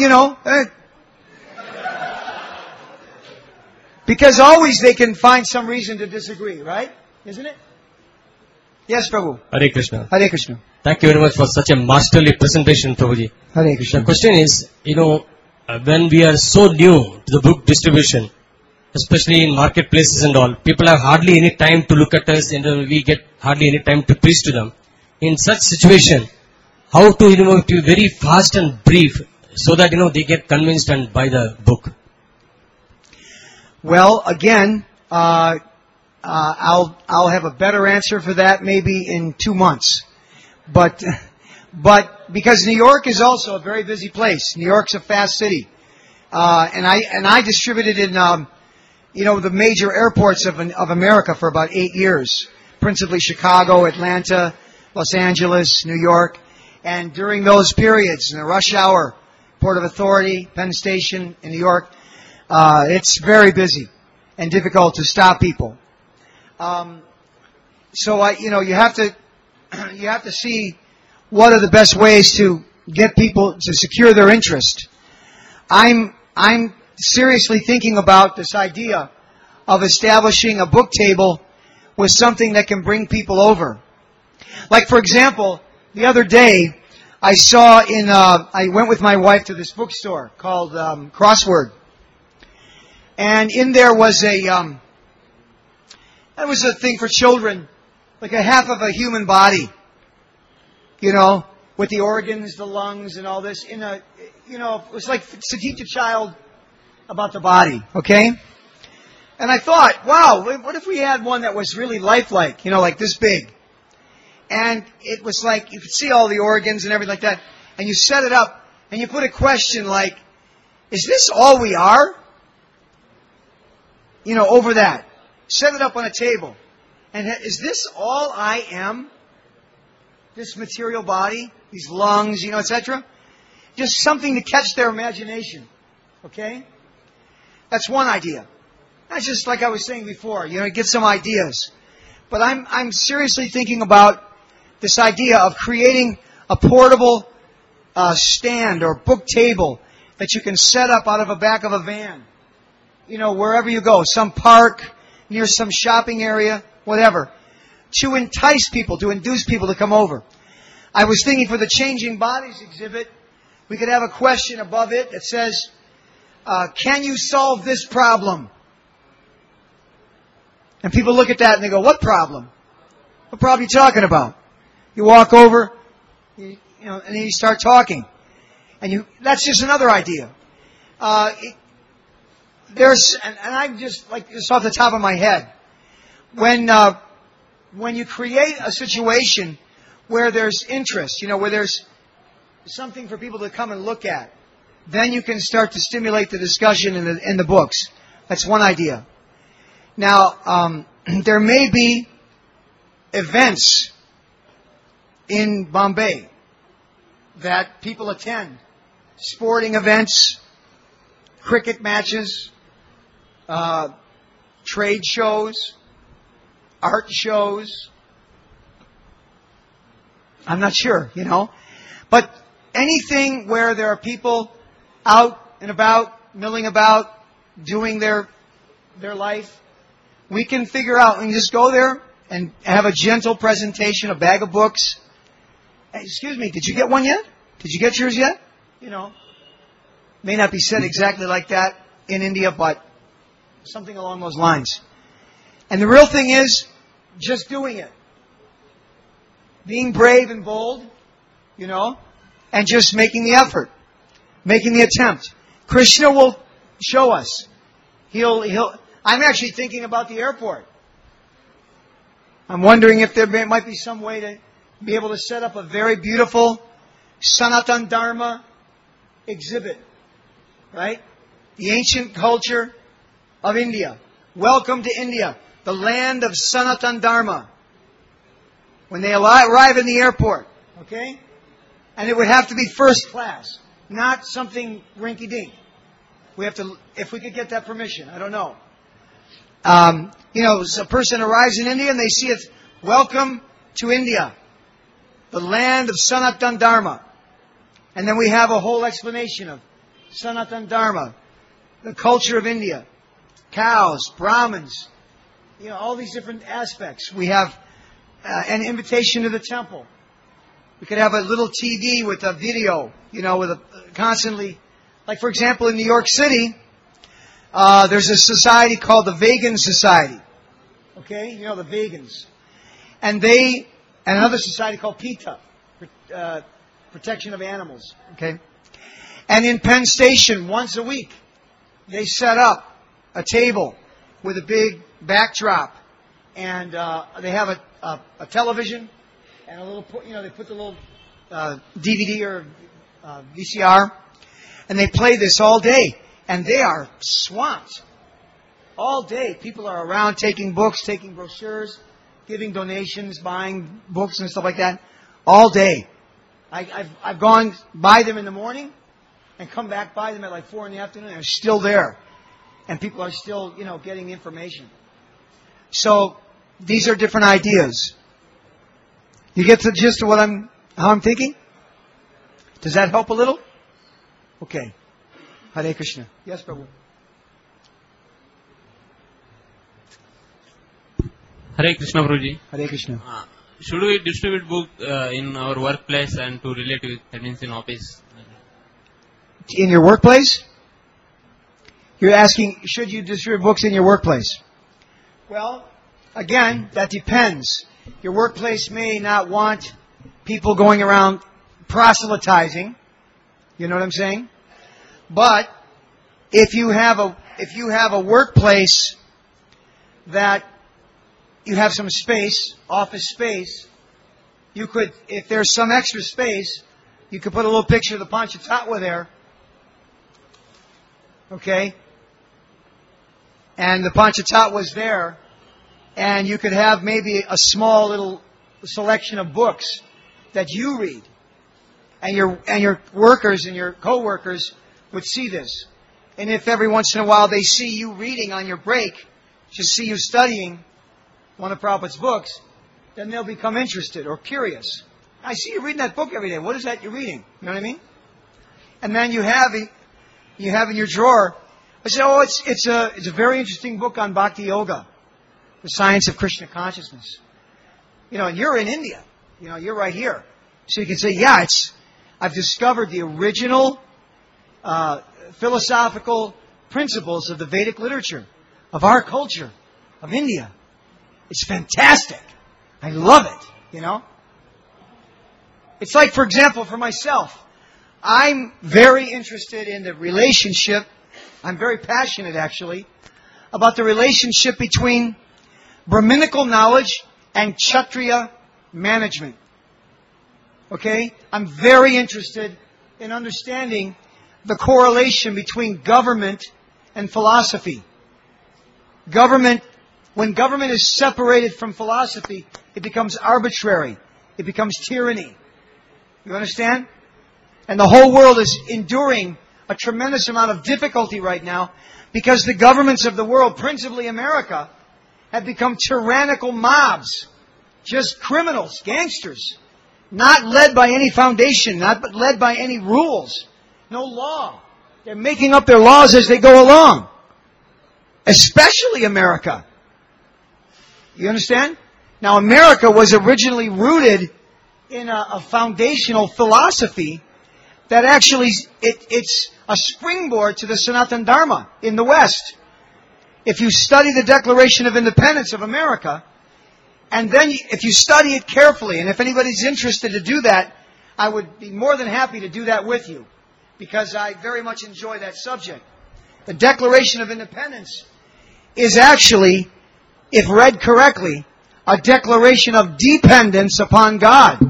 because always they can find some reason to disagree, right? Isn't it? Yes, Prabhu. Hare Krishna. Hare Krishna. Thank you very much for such a masterly presentation, Prabhuji. Hare Krishna. The question is, when we are so new to the book distribution, especially in marketplaces and all, people have hardly any time to look at us and we get hardly any time to preach to them. In such situation, how to be very fast and brief so that they get convinced and buy the book? Well, again, I'll have a better answer for that maybe in 2 months. But because New York is also a very busy place. New York's a fast city. And I distributed in, the major airports of America for about 8 years. Principally Chicago, Atlanta, Los Angeles, New York. And during those periods, in the rush hour, Port of Authority, Penn Station in New York, it's very busy and difficult to stop people. So you have to see what are the best ways to get people to secure their interest. I'm seriously thinking about this idea of establishing a book table with something that can bring people over. Like, for example, the other day, I saw I went with my wife to this bookstore called Crossword. And in there was that was a thing for children, like a half of a human body, with the organs, the lungs, and all this. It was like to teach a child about the body, okay? And I thought, wow, what if we had one that was really lifelike, like this big? And it was like, you could see all the organs and everything like that. And you set it up, and you put a question like, is this all we are? Over that. Set it up on a table. And is this all I am? This material body? These lungs, etc.? Just something to catch their imagination. Okay? That's one idea. That's just like I was saying before, get some ideas. But I'm seriously thinking about this idea of creating a portable stand or book table that you can set up out of the back of a van. Wherever you go, some park, near some shopping area, whatever, to entice people, to induce people to come over. I was thinking for the Changing Bodies exhibit, we could have a question above it that says, can you solve this problem? And people look at that and they go, what problem? What problem are you talking about? You walk over, and then you start talking. And that's just another idea. And I'm just off the top of my head. When you create a situation where there's interest, where there's something for people to come and look at, then you can start to stimulate the discussion in the books. That's one idea. Now, there may be events in Bombay that people attend. Sporting events, cricket matches, trade shows, art shows. I'm not sure, But anything where there are people out and about, milling about, doing their life, we can figure out. We can just go there and have a gentle presentation, a bag of books. Hey, excuse me, did you get one yet? Did you get yours yet? May not be said exactly like that in India, but something along those lines. And the real thing is just doing it. Being brave and bold, and just making the effort. Making the attempt. Krishna will show us. I'm actually thinking about the airport. I'm wondering if there might be some way to be able to set up a very beautiful Sanatan Dharma exhibit. Right? The ancient culture of India. Welcome to India, the land of Sanatan Dharma. When they arrive in the airport, okay? And it would have to be first class, not something rinky-dink. We have to, if we could get that permission, I don't know. A person arrives in India and they see it, welcome to India, the land of Sanatan Dharma. And then we have a whole explanation of Sanatan Dharma, the culture of India, cows, Brahmins, all these different aspects. We have an invitation to the temple. We could have a little TV with a video, with constantly, like for example in New York City, there's a society called the Vegan Society. Okay? The vegans. And another society called PETA, Protection of Animals. Okay? And in Penn Station, once a week, they set up a table with a big backdrop. And they have a television and a little, they put the little DVD or VCR. And they play this all day. And they are swamped. All day. People are around taking books, taking brochures, giving donations, buying books and stuff like that. All day. I've gone by them in the morning and come back by them at like 4 in the afternoon. They're still there. And people are still, getting information. So, these are different ideas. You get the gist of how I'm thinking? Does that help a little? Okay. Hare Krishna. Yes, Prabhu. Hare Krishna, Prabhuji. Hare Krishna. Should we distribute book in our workplace and to relatives, that means in office? In your workplace? You're asking, should you distribute books in your workplace? Well, again, that depends. Your workplace may not want people going around proselytizing. You know what I'm saying? But if you have a workplace that you have some space, office space, you could, if there's some extra space, you could put a little picture of the Panchatattva there. Okay? And the Panchatattva was there, and you could have maybe a small little selection of books that you read. And your workers and your co-workers would see this. And if every once in a while they see you reading on your break, just see you studying one of Prabhupada's books, then they'll become interested or curious. I see you reading that book every day. What is that you're reading? You know what I mean? And then you have in your drawer. I said, oh, it's a very interesting book on Bhakti Yoga, the science of Krishna consciousness. And you're in India. You're right here. So you can say, yeah, I've discovered the original philosophical principles of the Vedic literature, of our culture, of India. It's fantastic. I love it, It's like, for example, for myself, I'm very interested in the relationship, I'm very passionate actually, about the relationship between Brahminical knowledge and Kshatriya management. Okay? I'm very interested in understanding the correlation between government and philosophy. When government is separated from philosophy, it becomes arbitrary. It becomes tyranny. You understand? And the whole world is enduring a tremendous amount of difficulty right now because the governments of the world, principally America, have become tyrannical mobs. Just criminals, gangsters. Not led by any foundation, not led by any rules. No law. They're making up their laws as they go along. Especially America. You understand? Now, America was originally rooted in a foundational philosophy that actually, it's a springboard to the Sanatana Dharma in the West. If you study the Declaration of Independence of America, and then if you study it carefully, and if anybody's interested to do that, I would be more than happy to do that with you, because I very much enjoy that subject. The Declaration of Independence is actually, if read correctly, a declaration of dependence upon God.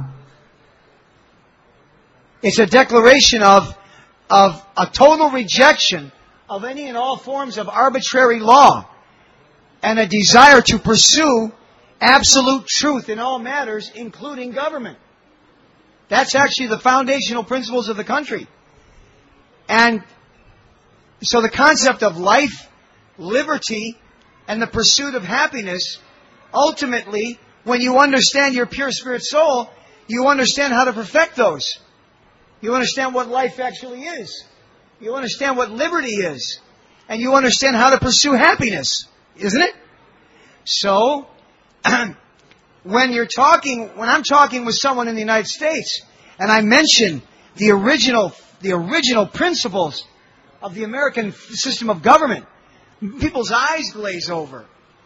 It's a declaration of a total rejection of any and all forms of arbitrary law and a desire to pursue absolute truth in all matters, including government. That's actually the foundational principles of the country. And so the concept of life, liberty, and the pursuit of happiness, ultimately, when you understand your pure spirit soul, you understand how to perfect those. You understand what life actually is. You understand what liberty is. And you understand how to pursue happiness. Isn't it? So, when I'm talking with someone in the United States, and I mention the original principles of the American system of government, people's eyes glaze over.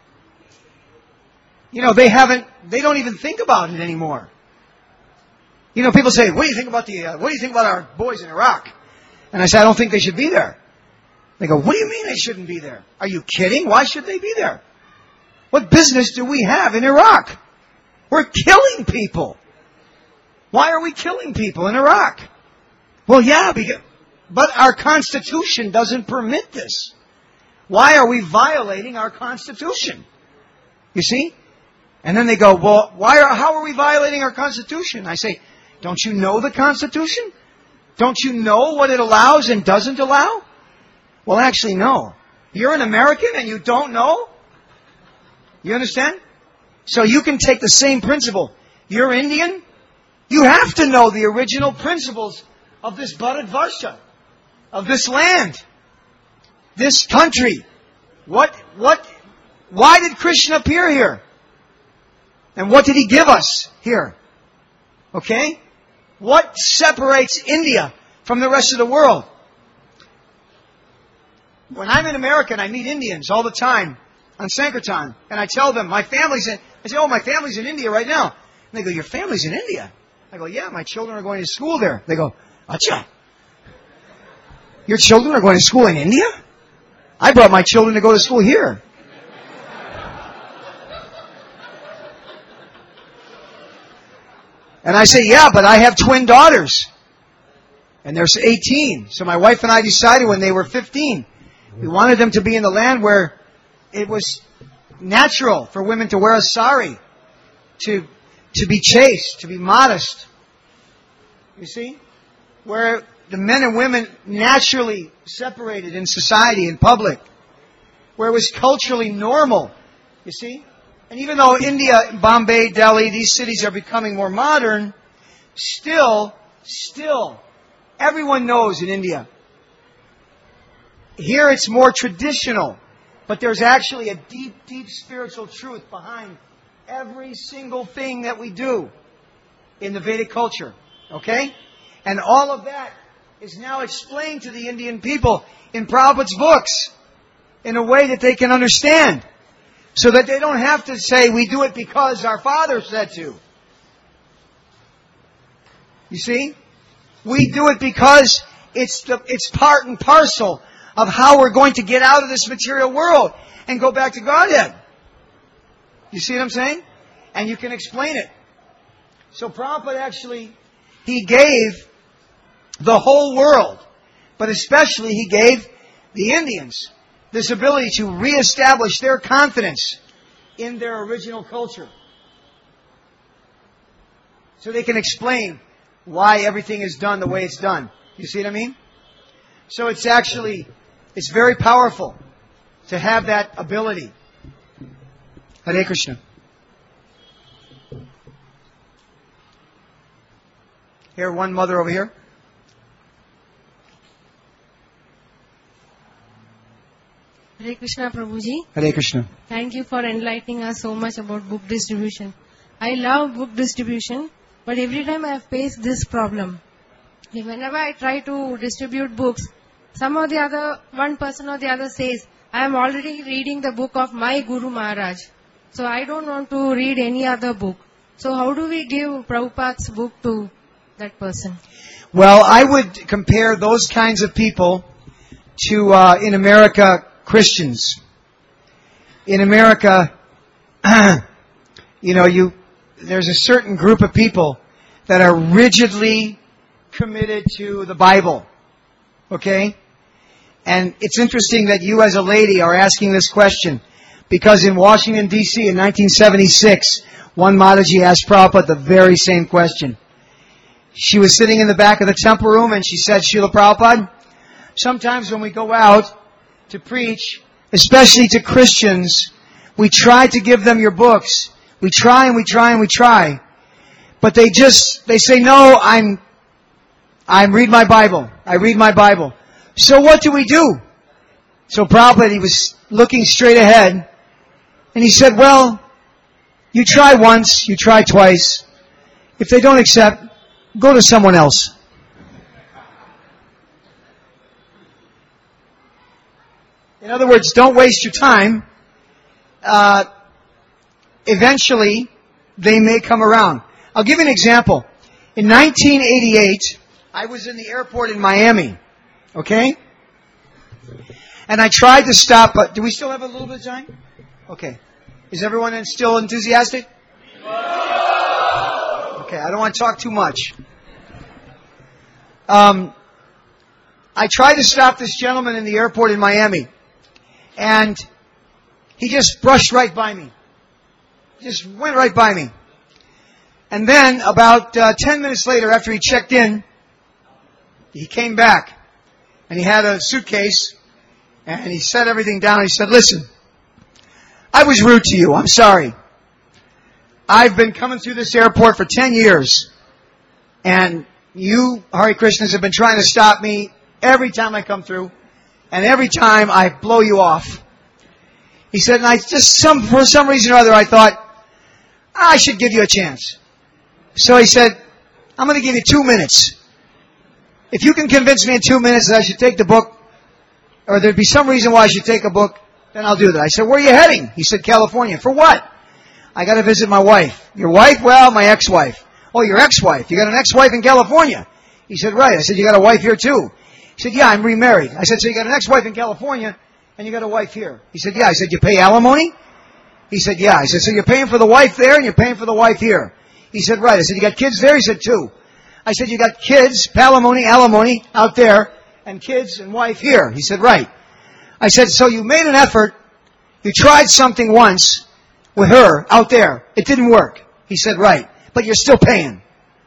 They don't even think about it anymore. People say, what do you think about our boys in Iraq? And I say, I don't think they should be there. They go, what do you mean they shouldn't be there? Are you kidding? Why should they be there? What business do we have in Iraq? We're killing people. Why are we killing people in Iraq? Well, yeah, but our Constitution doesn't permit this. Why are we violating our Constitution? You see? And then they go, well, how are we violating our Constitution? I say, don't you know the Constitution? Don't you know what it allows and doesn't allow? Well, actually, no. You're an American and you don't know? You understand? So you can take the same principle. You're Indian? You have to know the original principles of this Bharatvarsha, of this land, this country. Why did Krishna appear here? And what did he give us here? Okay? What separates India from the rest of the world? When I'm in America and I meet Indians all the time on Sankirtan, and I tell them, I say, oh, my family's in India right now. And they go, your family's in India? I go, yeah, my children are going to school there. They go, acha. Your children are going to school in India? I brought my children to go to school here. And I say, yeah, but I have twin daughters. And they're 18. So my wife and I decided when they were 15, we wanted them to be in the land where it was natural for women to wear a sari, to be chaste, to be modest. You see? Where the men and women naturally separated in society, in public. Where it was culturally normal. You see? And even though India, Bombay, Delhi, these cities are becoming more modern, still, everyone knows in India. Here it's more traditional, but there's actually a deep, deep spiritual truth behind every single thing that we do in the Vedic culture. Okay? And all of that is now explained to the Indian people in Prabhupada's books in a way that they can understand. So that they don't have to say, we do it because our father said to. You see? We do it because it's part and parcel of how we're going to get out of this material world and go back to Godhead. You see what I'm saying? And you can explain it. So Prabhupada actually, he gave the whole world, but especially he gave the Indians this ability to reestablish their confidence in their original culture. So they can explain why everything is done the way it's done. You see what I mean? So it's very powerful to have that ability. Hare Krishna. Here, one mother over here. Hare Krishna, Prabhuji. Hare Krishna. Thank you for enlightening us so much about book distribution. I love book distribution, but every time I have faced this problem. Whenever I try to distribute books, some or the other, one person or the other says, I am already reading the book of my Guru Maharaj. So I don't want to read any other book. So how do we give Prabhupada's book to that person? Well, I would compare those kinds of people to, in America, Christians. In America, there's a certain group of people that are rigidly committed to the Bible. Okay? And it's interesting that you as a lady are asking this question, because in Washington, D.C. in 1976, one Mataji asked Prabhupada the very same question. She was sitting in the back of the temple room and she said, Srila Prabhupada, sometimes when we go out to preach, especially to Christians, we try to give them your books. We try and we try and we try. But they say, no, I read my Bible. I read my Bible. So what do we do? So Prabhupada, he was looking straight ahead, and he said, well, you try once, you try twice. If they don't accept, go to someone else. In other words, don't waste your time. Eventually, they may come around. I'll give you an example. In 1988, I was in the airport in Miami. Okay? And I tried to stop, but do we still have a little bit of time? Okay. Is everyone still enthusiastic? Okay, I don't want to talk too much. I tried to stop this gentleman in the airport in Miami. And he just brushed right by me. Just went right by me. And then, about 10 minutes later, after he checked in, he came back. And he had a suitcase, and he set everything down. He said, listen, I was rude to you. I'm sorry. I've been coming through this airport for 10 years, and you, Hare Krishnas, have been trying to stop me every time I come through, and every time I blow you off. He said, and for some reason or other, I thought, I should give you a chance. So he said, I'm going to give you 2 minutes. If you can convince me in 2 minutes that I should take the book, or there'd be some reason why I should take a book, then I'll do that. I said, where are you heading? He said, California. For what? I got to visit my wife. Your wife? Well, my ex-wife. Oh, your ex-wife. You got an ex-wife in California? He said, right. I said, you got a wife here too? He said, yeah, I'm remarried. I said, so you got an ex-wife in California and you got a wife here? He said, yeah. I said, you pay alimony? He said, yeah. I said, so you're paying for the wife there and you're paying for the wife here? He said, right. I said, you got kids there? He said, 2. I said, you got kids, alimony out there, and kids and wife here? He said, right. I said, so you made an effort. You tried something once with her out there. It didn't work. He said, right. But you're still paying.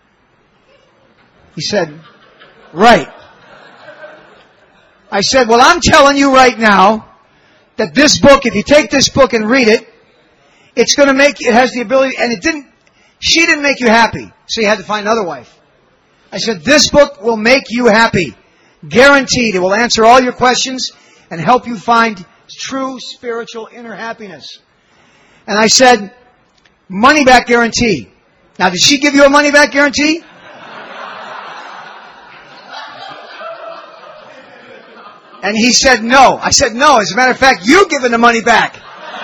He said, right. I said, well, I'm telling you right now that this book, if you take this book and read it, it's going to it has the ability, and she didn't make you happy. So he had to find another wife. I said, this book will make you happy. Guaranteed. It will answer all your questions and help you find true spiritual inner happiness. And I said, money back guarantee. Now, did she give you a money back guarantee? And he said no. I said no. As a matter of fact, you giving the money back.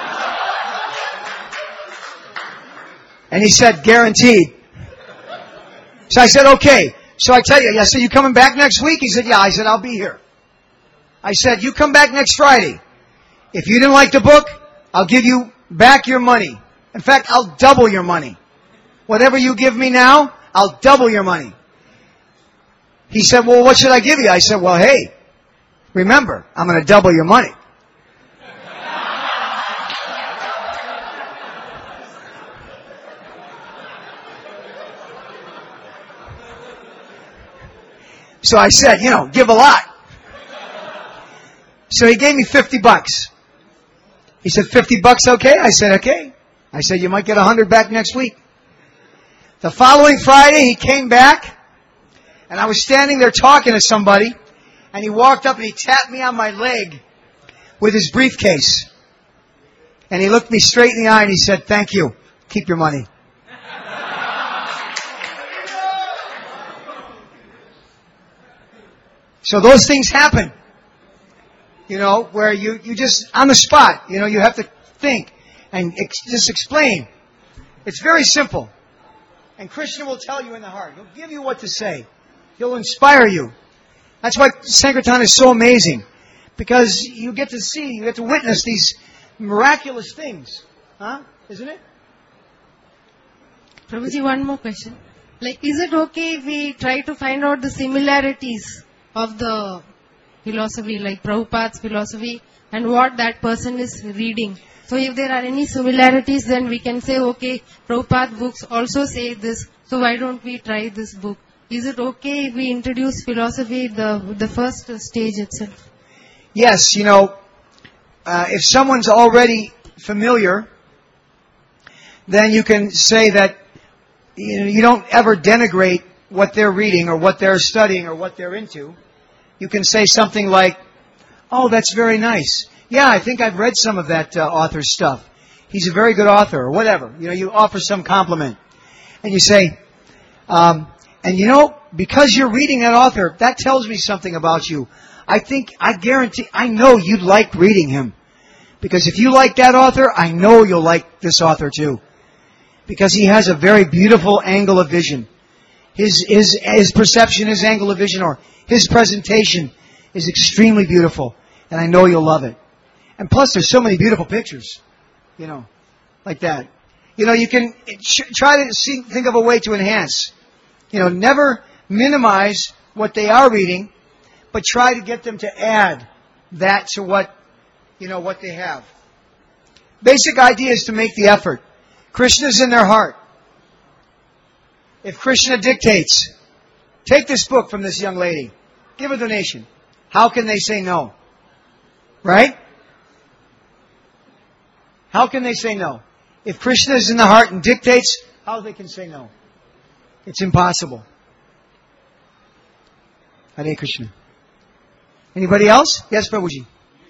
And he said, guaranteed. So I said, okay. So I tell you, I said, you coming back next week? He said, yeah. I said, I'll be here. I said, you come back next Friday. If you didn't like the book, I'll give you back your money. In fact, I'll double your money. Whatever you give me now, I'll double your money. He said, well, what should I give you? I said, well, hey, remember, I'm going to double your money. So I said, give a lot. So he gave me $50. He said, $50 okay? I said, okay. I said, you might get 100 back next week. The following Friday, he came back, and I was standing there talking to somebody, and he walked up and he tapped me on my leg with his briefcase. And he looked me straight in the eye and he said, thank you. Keep your money. So those things happen, where you just, on the spot, you have to think and just explain. It's very simple. And Krishna will tell you in the heart. He'll give you what to say. He'll inspire you. That's why Sankirtan is so amazing. Because you get to witness these miraculous things. Isn't it? Prabhuji, one more question. Is it okay if we try to find out the similarities of the philosophy, like Prabhupada's philosophy, and what that person is reading? So if there are any similarities, then we can say, okay, Prabhupada books also say this, so why don't we try this book? Is it okay if we introduce philosophy the first stage itself? Yes, if someone's already familiar, then you can say that you don't ever denigrate what they're reading or what they're studying or what they're into. You can say something like, oh, that's very nice. Yeah, I think I've read some of that author's stuff. He's a very good author, or whatever. You offer some compliment. And you say, because you're reading that author, that tells me something about you. I know you'd like reading him. Because if you like that author, I know you'll like this author too. Because he has a very beautiful angle of vision. His perception, his angle of vision, or his presentation is extremely beautiful. And I know you'll love it. And plus, there's so many beautiful pictures, like that. You can try to think of a way to enhance. Never minimize what they are reading, but try to get them to add that to what they have. Basic idea is to make the effort. Krishna's in their heart. If Krishna dictates, take this book from this young lady, give a donation. How can they say no? Right? How can they say no? If Krishna is in the heart and dictates, how they can say no? It's impossible. Hare Krishna. Anybody else? Yes, Prabhuji.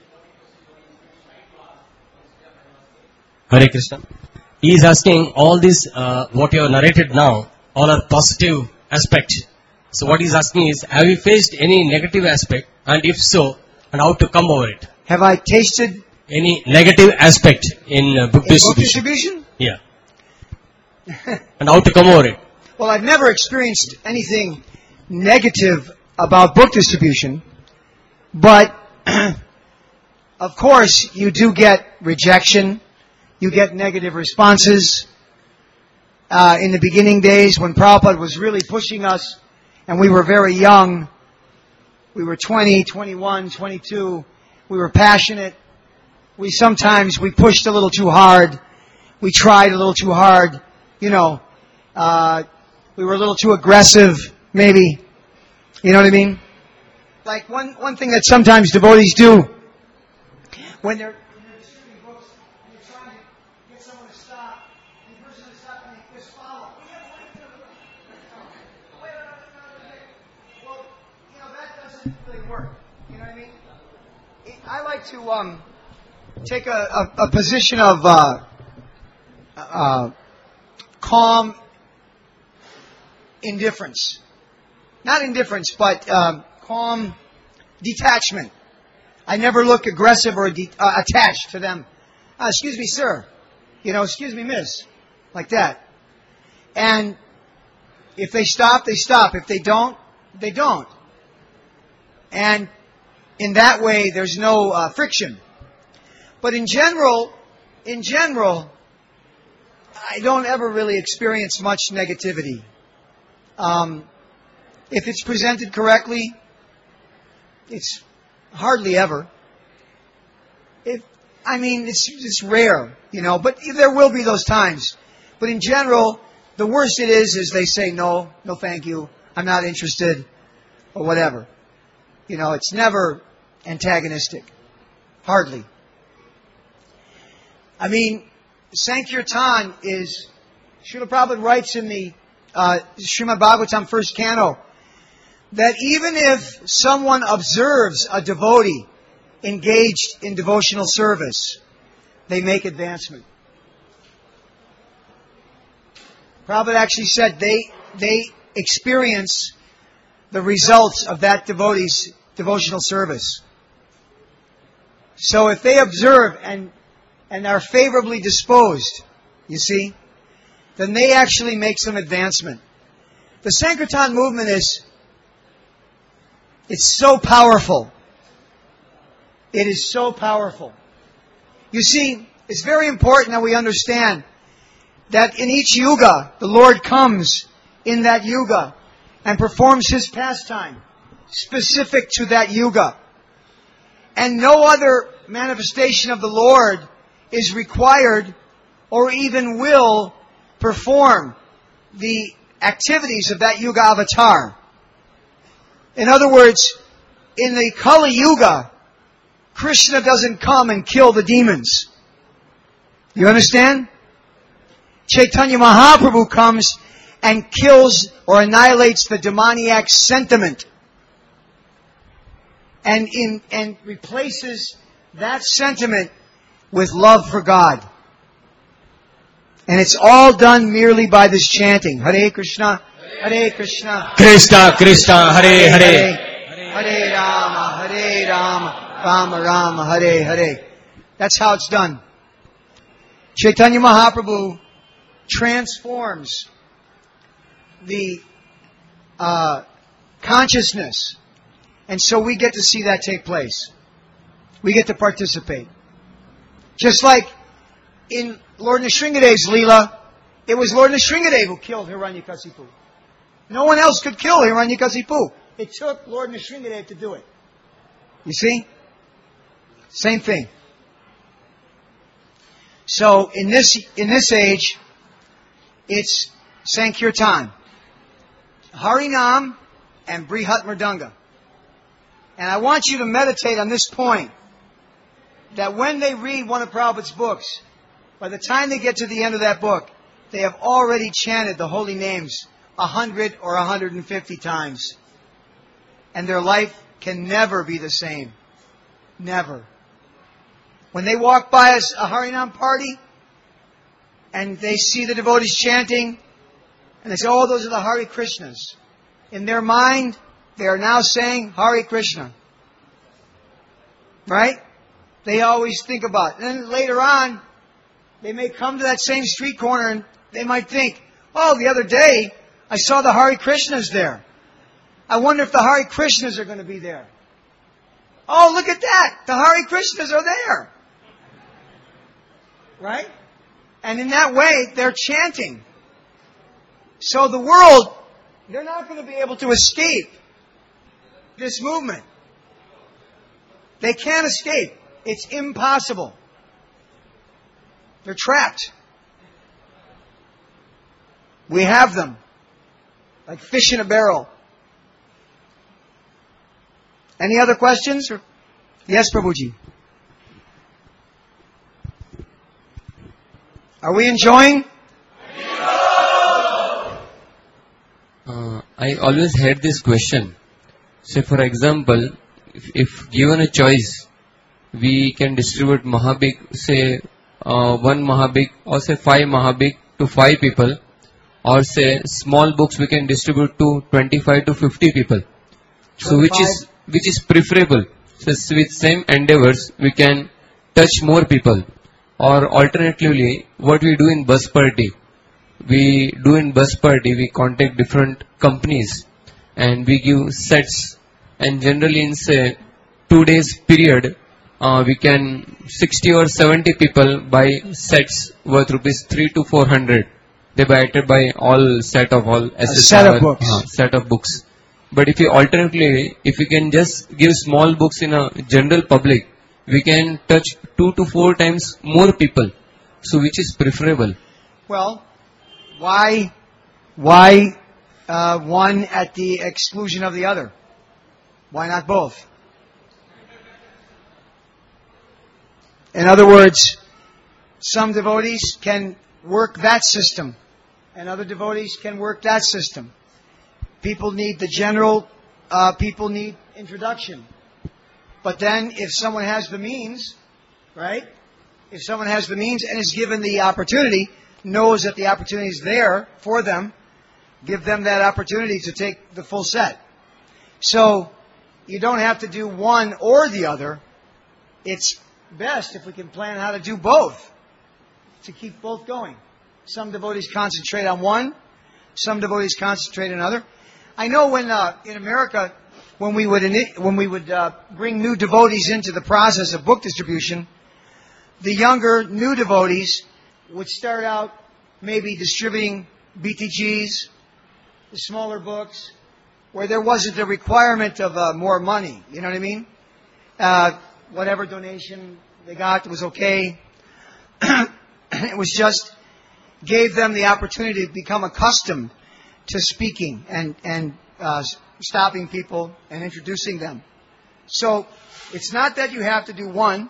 Hare Krishna. He is asking all this, what you have narrated now, all are positive aspects. So what he is asking is, have you faced any negative aspect? And if so, and how to come over it? Have I tasted any negative aspect in book distribution? Book distribution? Yeah. And how to come over it? Well, I've never experienced anything negative about book distribution, but of course you do get rejection, you get negative responses. In the beginning days when Prabhupada was really pushing us and we were very young, we were 20, 21, 22, we were passionate. We pushed a little too hard. We tried a little too hard. We were a little too aggressive, maybe. You know what I mean? Like one thing that sometimes devotees do when they're distributing books, and they're trying to get someone to stop, and the person to stop and they just follow. You know what I mean? I like to take a position of calm indifference. Not indifference, but calm detachment. I never look aggressive or attached to them. Excuse me, sir. Excuse me, miss. Like that. And if they stop, they stop. If they don't, they don't. And in that way, there's no friction. But in general, I don't ever really experience much negativity. If it's presented correctly, it's hardly ever. It's rare, but there will be those times. But in general, the worst it is they say no thank you, I'm not interested, or whatever. It's never antagonistic. Hardly. Sankirtan is, Srila Prabhupada writes in the Srimad Bhagavatam first canto, that even if someone observes a devotee engaged in devotional service, they make advancement. Prabhupada actually said they experience the results of that devotee's devotional service. So if they observe and are favorably disposed, you see, then they actually make some advancement. The Sankirtan movement it's so powerful. It is so powerful. You see, it's very important that we understand that in each yuga, the Lord comes in that yuga and performs His pastime specific to that yuga. And no other manifestation of the Lord is required or even will perform the activities of that yuga avatar. In other words, in the Kali Yuga, Krishna doesn't come and kill the demons. You understand? Chaitanya Mahaprabhu comes and kills or annihilates the demoniac sentiment and replaces that sentiment with love for God. And it's all done merely by this chanting. Hare Krishna, Hare Krishna, Krishna Krishna, Hare Hare, Hare Rama, Rama Rama, Hare Hare. That's how it's done. Chaitanya Mahaprabhu transforms the consciousness. And so we get to see that take place. We get to participate. Just like in Lord Nrsingadev's Leela, it was Lord Nrsingadev who killed Hiranyakasipu. No one else could kill Hiranyakasipu. It took Lord Nrsingadev to do it. You see? Same thing. So in this age, it's Sankirtan, Harinam, and Brihat Mridanga. And I want you to meditate on this point, that when they read one of Prabhupada's books, by the time they get to the end of that book, they have already chanted the holy names 100 or 150 times. And their life can never be the same. Never. When they walk by a Harinam party, and they see the devotees chanting, and they say, oh, those are the Hare Krishnas. In their mind, they are now saying Hare Krishna. Right? They always think about it. And then later on, they may come to that same street corner and they might think, oh, the other day, I saw the Hare Krishnas there. I wonder if the Hare Krishnas are going to be there. Oh, look at that! The Hare Krishnas are there! Right? And in that way, they're chanting. So the world, they're not going to be able to escape this movement. They can't escape. It's impossible. They're trapped. We have them. Like fish in a barrel. Any other questions? Yes, Prabhuji. Are we enjoying? I always had this question. Say, for example, if given a choice, we can distribute Mahabig, say one Mahabig or say 5 Mahabig to 5 people, or say small books we can distribute to 25 to 50 people. So which is preferable? So with same endeavors we can touch more people. Or alternatively, what we do in bus party, we contact different companies and we give sets, and generally in say 2 days period, we can 60 or 70 people buy sets worth rupees 3 to 400. They buy it by all set of all SSR, set of books. Set of books. But if we can just give small books in a general public, we can touch 2 to 4 times more people. So which is preferable? Well, why one at the exclusion of the other? Why not both? In other words, some devotees can work that system, and other devotees can work that system. People need the general, people need introduction. But then if someone has the means, right? If someone has the means and is given the opportunity, knows that the opportunity is there for them, give them that opportunity to take the full set. So you don't have to do one or the other. It's best if we can plan how to do both, to keep both going. Some devotees concentrate on one, some devotees concentrate on another. I know when in America, when we would bring new devotees into the process of book distribution, the younger new devotees would start out maybe distributing BTGs, the smaller books, where there wasn't a requirement of more money. You know what I mean? Whatever donation they got was okay. It was just gave them the opportunity to become accustomed to speaking and stopping people and introducing them. So it's not that you have to do one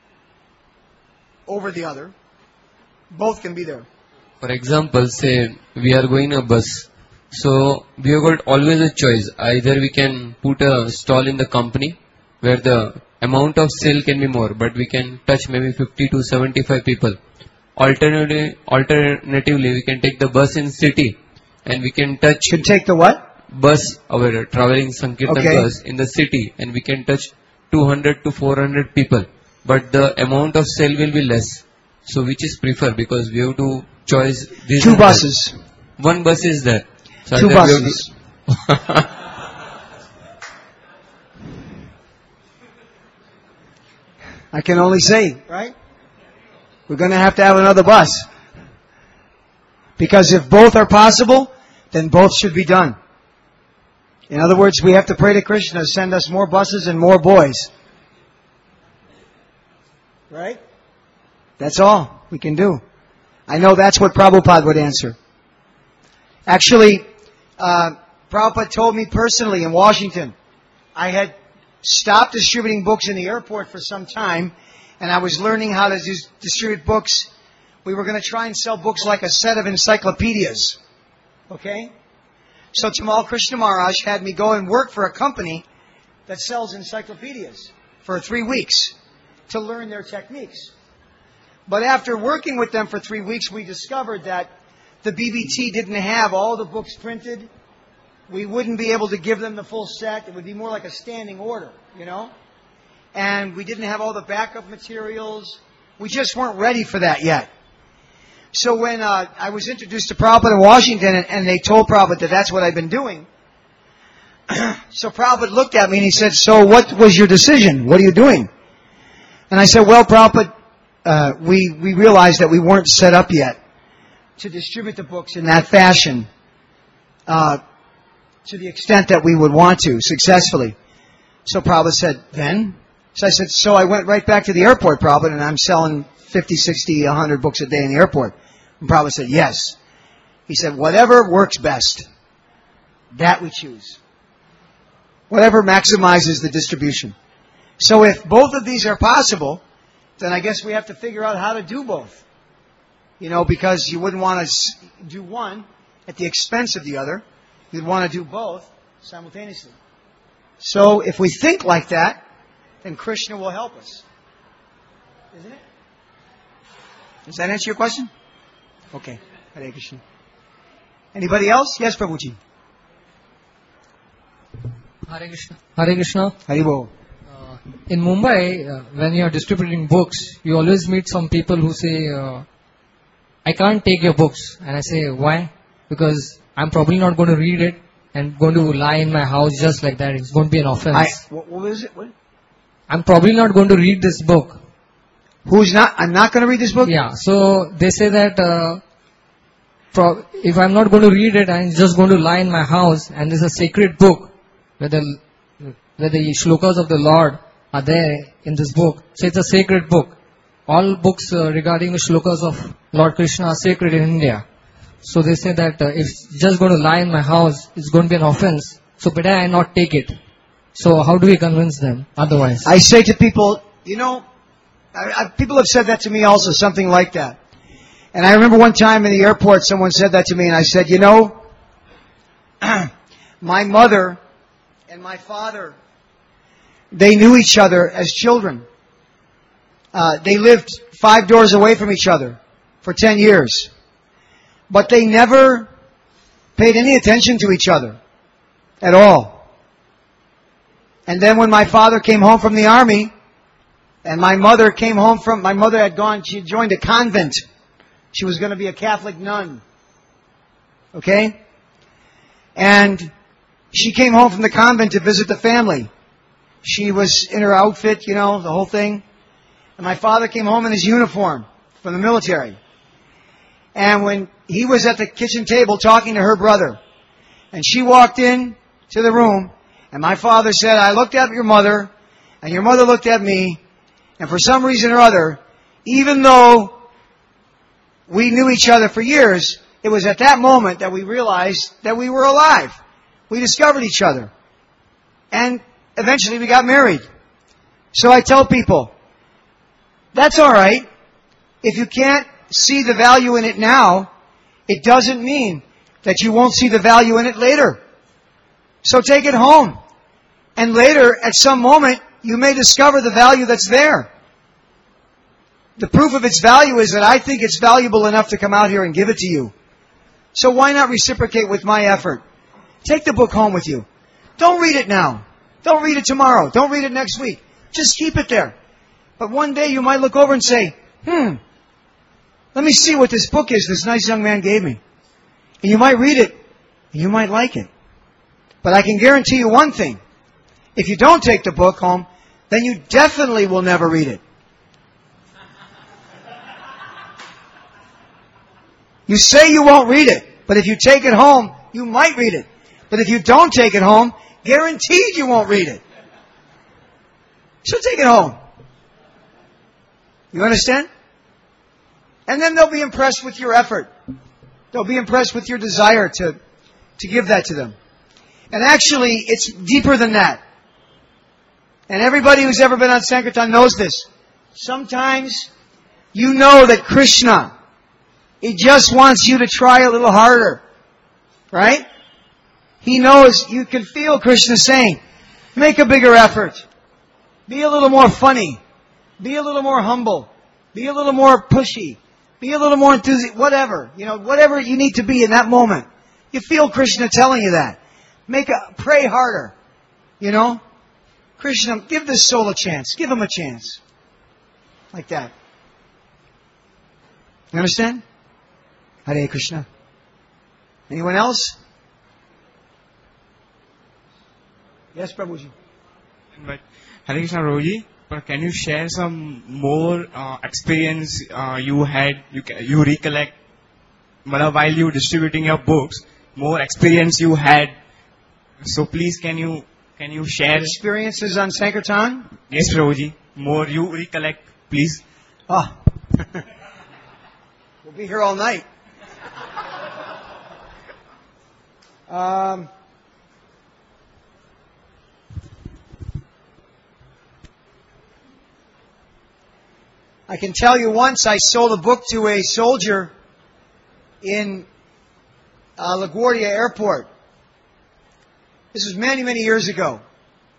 over the other. Both can be there. For example, say we are going a bus. So we have got always a choice. Either we can put a stall in the company where the amount of sale can be more, but we can touch maybe 50 to 75 people. Alternatively, we can take the bus in city and we can touch. Can take the what? Bus, our traveling Sankirtan Okay. bus in the city, and we can touch 200 to 400 people. But the amount of sale will be less. So which is preferred? Because we have to choose this. Two buses. One bus is there. So Two either we have buses. I can only say, right? We're going to have another bus. Because if both are possible, then both should be done. In other words, we have to pray to Krishna to send us more buses and more boys. Right? That's all we can do. I know that's what Prabhupada would answer. Actually, Prabhupada told me personally in Washington, I had stopped distributing books in the airport for some time, and I was learning how to distribute books. We were going to try and sell books like a set of encyclopedias. Okay? So Tamal Krishna Maharaj had me go and work for a company that sells encyclopedias for 3 weeks to learn their techniques. But after working with them for 3 weeks, we discovered that the BBT didn't have all the books printed. We wouldn't be able to give them the full set. It would be more like a standing order, you know? And we didn't have all the backup materials. We just weren't ready for that yet. So when I was introduced to Prabhupada in Washington, and they told Prabhupada that that's what I've been doing, so Prabhupada looked at me and he said, "So what was your decision? What are you doing?" And I said, "Well, Prabhupada, we realized that we weren't set up yet to distribute the books in that fashion to the extent that we would want to successfully." So Prabhupada said, "Then?" So I said, "So I went right back to the airport, Prabhupada, and I'm selling 50, 60, 100 books a day in the airport." And Prabhupada said, "Yes." He said, "Whatever works best, that we choose. Whatever maximizes the distribution." So if both of these are possible, then I guess we have to figure out how to do both. You know, because you wouldn't want to do one at the expense of the other. You'd want to do both simultaneously. So if we think like that, then Krishna will help us. Isn't it? Does that answer your question? Okay. Hare Krishna. Anybody else? Yes, Prabhuji. Hare Krishna. Hare Krishna. Haribol. In Mumbai, when you are distributing books, you always meet some people who say, I can't take your books. And I say, why? Because I'm probably not going to read it and going to lie in my house just like that. It's going to be an offense. What was it? What? I'm probably not going to read this book. Who's not? I'm not going to read this book? Yeah, so they say that if I'm not going to read it, I'm just going to lie in my house and there's a sacred book where the shlokas of the Lord are there in this book. So it's a sacred book. All books regarding the shlokas of Lord Krishna are sacred in India. So they say that if it's just going to lie in my house, it's going to be an offense. So better I not take it. So how do we convince them otherwise? I say to people, people have said that to me also, something like that. And I remember one time in the airport, someone said that to me, and I said, my mother and my father, they knew each other as children. They lived 5 doors away from each other for 10 years. But they never paid any attention to each other at all. And then when my father came home from the army, and my mother had gone, she had joined a convent. She was going to be a Catholic nun. Okay? And she came home from the convent to visit the family. She was in her outfit, the whole thing. And my father came home in his uniform from the military. And when he was at the kitchen table talking to her brother, and she walked in to the room, and my father said, I looked at your mother, and your mother looked at me, and for some reason or other, even though we knew each other for years, it was at that moment that we realized that we were alive. We discovered each other. And eventually we got married. So I tell people, that's all right. If you can't see the value in it now, it doesn't mean that you won't see the value in it later. So take it home. And later, at some moment, you may discover the value that's there. The proof of its value is that I think it's valuable enough to come out here and give it to you. So why not reciprocate with my effort? Take the book home with you. Don't read it now. Don't read it tomorrow. Don't read it next week. Just keep it there. But one day you might look over and say, let me see what this book is this nice young man gave me. And you might read it, and you might like it. But I can guarantee you one thing. If you don't take the book home, then you definitely will never read it. You say you won't read it, but if you take it home, you might read it. But if you don't take it home, guaranteed you won't read it. So take it home. You understand? And then they'll be impressed with your effort. They'll be impressed with your desire to give that to them. And actually, it's deeper than that. And everybody who's ever been on Sankirtan knows this. Sometimes you know that Krishna, he just wants you to try a little harder. Right? He knows, you can feel Krishna saying, make a bigger effort. Be a little more funny. Be a little more humble. Be a little more pushy. Be a little more enthusiastic. Whatever. Whatever you need to be in that moment. You feel Krishna telling you that. Pray harder. Krishna, give this soul a chance. Give him a chance. Like that. You understand? Hare Krishna. Anyone else? Yes, Prabhuji. But Hare Krishna Prabhuji, but can you share some more experience you had, you recollect while you distributing your books, more experience you had. So please can you share experiences on Sankirtan? Yes, Prabhuji. More you recollect, please. We'll be here all night. I can tell you once I sold a book to a soldier in LaGuardia Airport. This was many, many years ago.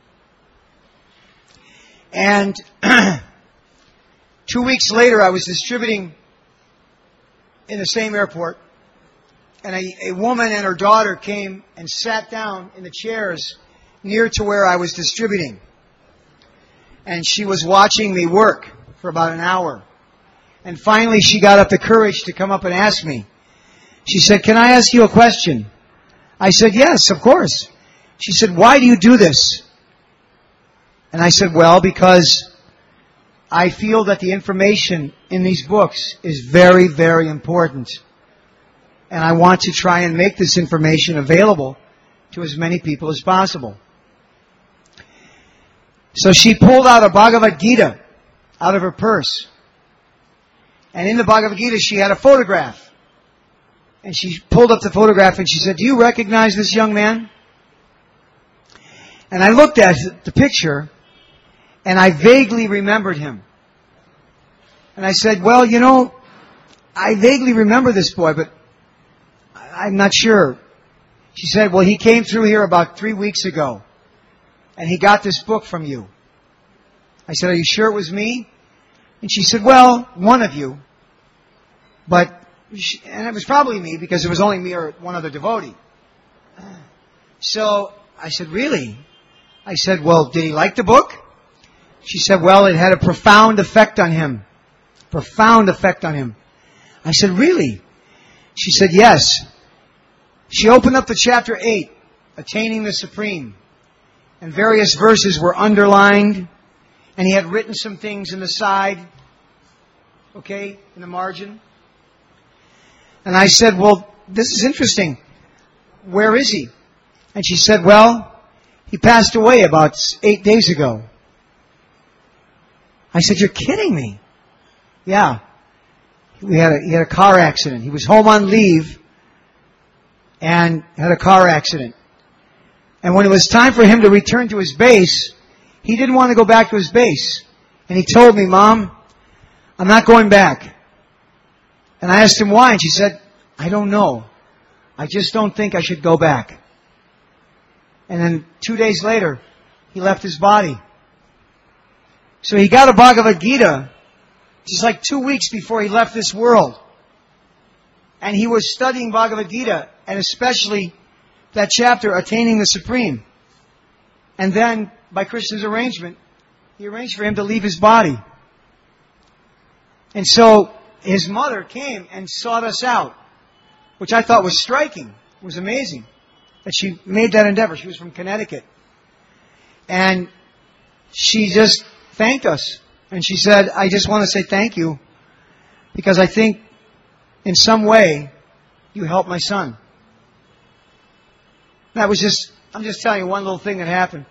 And 2 weeks later, I was distributing in the same airport, and a woman and her daughter came and sat down in the chairs near to where I was distributing. And she was watching me work for about an hour. And finally, she got up the courage to come up and ask me. She said, "Can I ask you a question?" I said, "Yes, of course." She said, "Why do you do this?" And I said, "Well, because I feel that the information in these books is very, very important. And I want to try and make this information available to as many people as possible." So she pulled out a Bhagavad Gita out of her purse. And in the Bhagavad Gita, she had a photograph. And she pulled up the photograph and she said, "Do you recognize this young man?" And I looked at the picture and I vaguely remembered him. And I said, "Well, you know, I vaguely remember this boy, but I'm not sure." She said, "Well, he came through here about 3 weeks ago and he got this book from you." I said, "Are you sure it was me?" And she said, "Well, one of you. And it was probably me because it was only me or one other devotee." So I said, "Really?" I said, "Well, did he like the book?" She said, "Well, it had a profound effect on him." Profound effect on him. I said, "Really?" She said, "Yes." She opened up to chapter 8, Attaining the Supreme. And various verses were underlined. And he had written some things in the side. Okay, in the margin. And I said, "Well, this is interesting. Where is he?" And she said, "Well, he passed away about 8 days ago." I said, "You're kidding me." "Yeah. He had a car accident. He was home on leave and had a car accident. And when it was time for him to return to his base, he didn't want to go back to his base. And he told me, 'Mom, I'm not going back.' And I asked him why, and she said, 'I don't know. I just don't think I should go back.' And then 2 days later, he left his body. So he got a Bhagavad Gita just like 2 weeks before he left this world. And he was studying Bhagavad Gita, and especially that chapter, Attaining the Supreme. And then, by Krishna's arrangement, he arranged for him to leave his body. And so his mother came and sought us out, which I thought was striking. It was amazing that she made that endeavor. She was from Connecticut. And she just thanked us. And she said, "I just want to say thank you because I think in some way you helped my son." I'm just telling you one little thing that happened.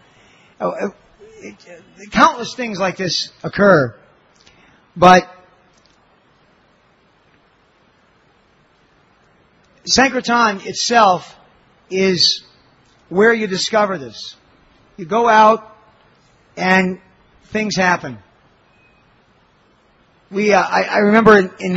Countless things like this occur. But Sankirtan itself is where you discover this. You go out and things happen. I remember in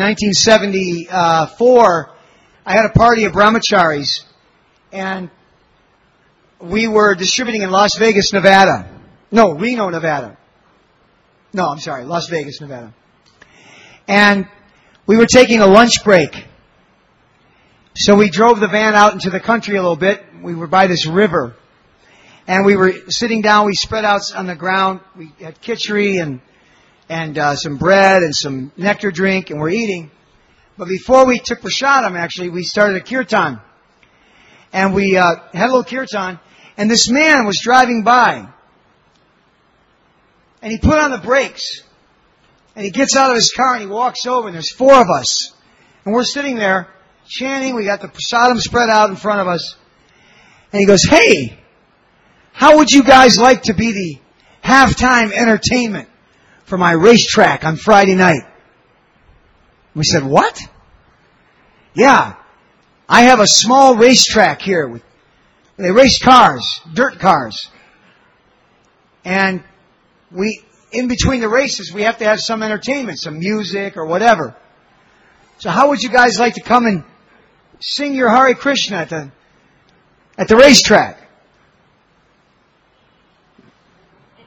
1974, I had a party of brahmacharis, and we were distributing in Las Vegas, Nevada. No, Reno, Nevada. No, I'm sorry, Las Vegas, Nevada. And we were taking a lunch break. So we drove the van out into the country a little bit. We were by this river. And we were sitting down, we spread out on the ground. We had khichdi and some bread and some nectar drink, and we're eating. But before we took prasadam, actually, we started a kirtan. And we had a little kirtan, and this man was driving by. And he put on the brakes. And he gets out of his car and he walks over, and there's 4 of us. And we're sitting there chanting, we got the prasadam spread out in front of us. And he goes, "Hey, how would you guys like to be the halftime entertainment for my racetrack on Friday night?" We said, "What?" "Yeah, I have a small racetrack here. They race cars, dirt cars. And in between the races, we have to have some entertainment, some music or whatever. So how would you guys like to come and sing your Hare Krishna at the racetrack?"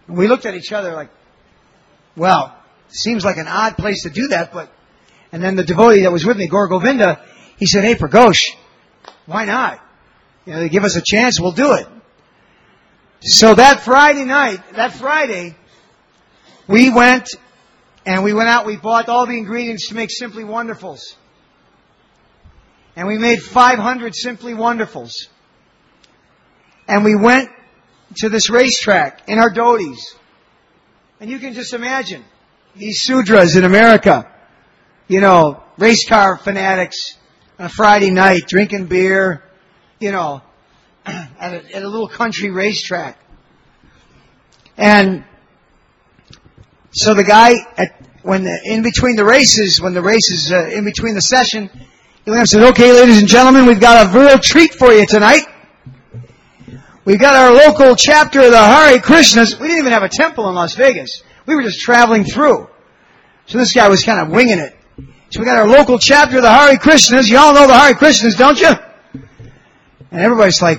And we looked at each other like, well, seems like an odd place to do that, but, and then the devotee that was with me, Gaur Govinda, he said, hey, Pragosh, why not? You know, they give us a chance, we'll do it. So that Friday, we went out, we bought all the ingredients to make Simply Wonderfuls. And we made 500 Simply Wonderfuls. And we went to this racetrack in our dhotis. And you can just imagine these Sudras in America, you know, race car fanatics on a Friday night, drinking beer, you know, at a little country racetrack. And so the guy, in between the races, in between the session, he went up and said, okay, ladies and gentlemen, we've got a real treat for you tonight. We've got our local chapter of the Hare Krishnas. We didn't even have a temple in Las Vegas. We were just traveling through. So this guy was kind of winging it. So we got our local chapter of the Hare Krishnas. You all know the Hare Krishnas, don't you? And everybody's like,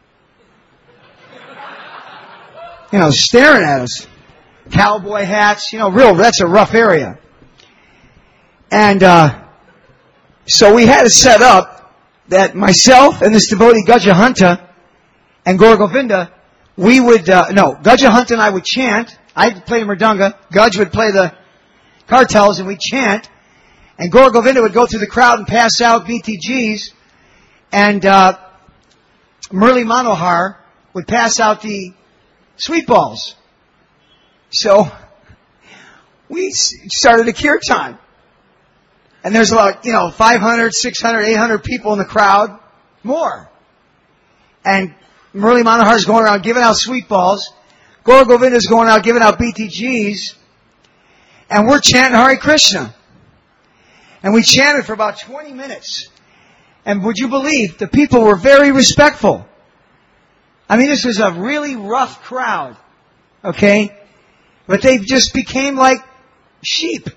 you know, staring at us. Cowboy hats, you know, that's a rough area. And so we had it set up that myself and this devotee Gajahanta and Gaur Govinda, we would, Gajahanta and I would chant. I'd play the mridanga, Gaj would play the kartals, and we'd chant. And Gaur Govinda would go through the crowd and pass out BTGs. And Murli Manohar would pass out the sweet balls. So we started a kirtan. And there's about, 500, 600, 800 people in the crowd, more. And Murli Manohar is going around giving out sweet balls. Gaur Govinda is going out giving out BTGs. And we're chanting Hare Krishna. And we chanted for about 20 minutes. And would you believe, the people were very respectful. I mean, this was a really rough crowd. Okay? But they just became like sheep.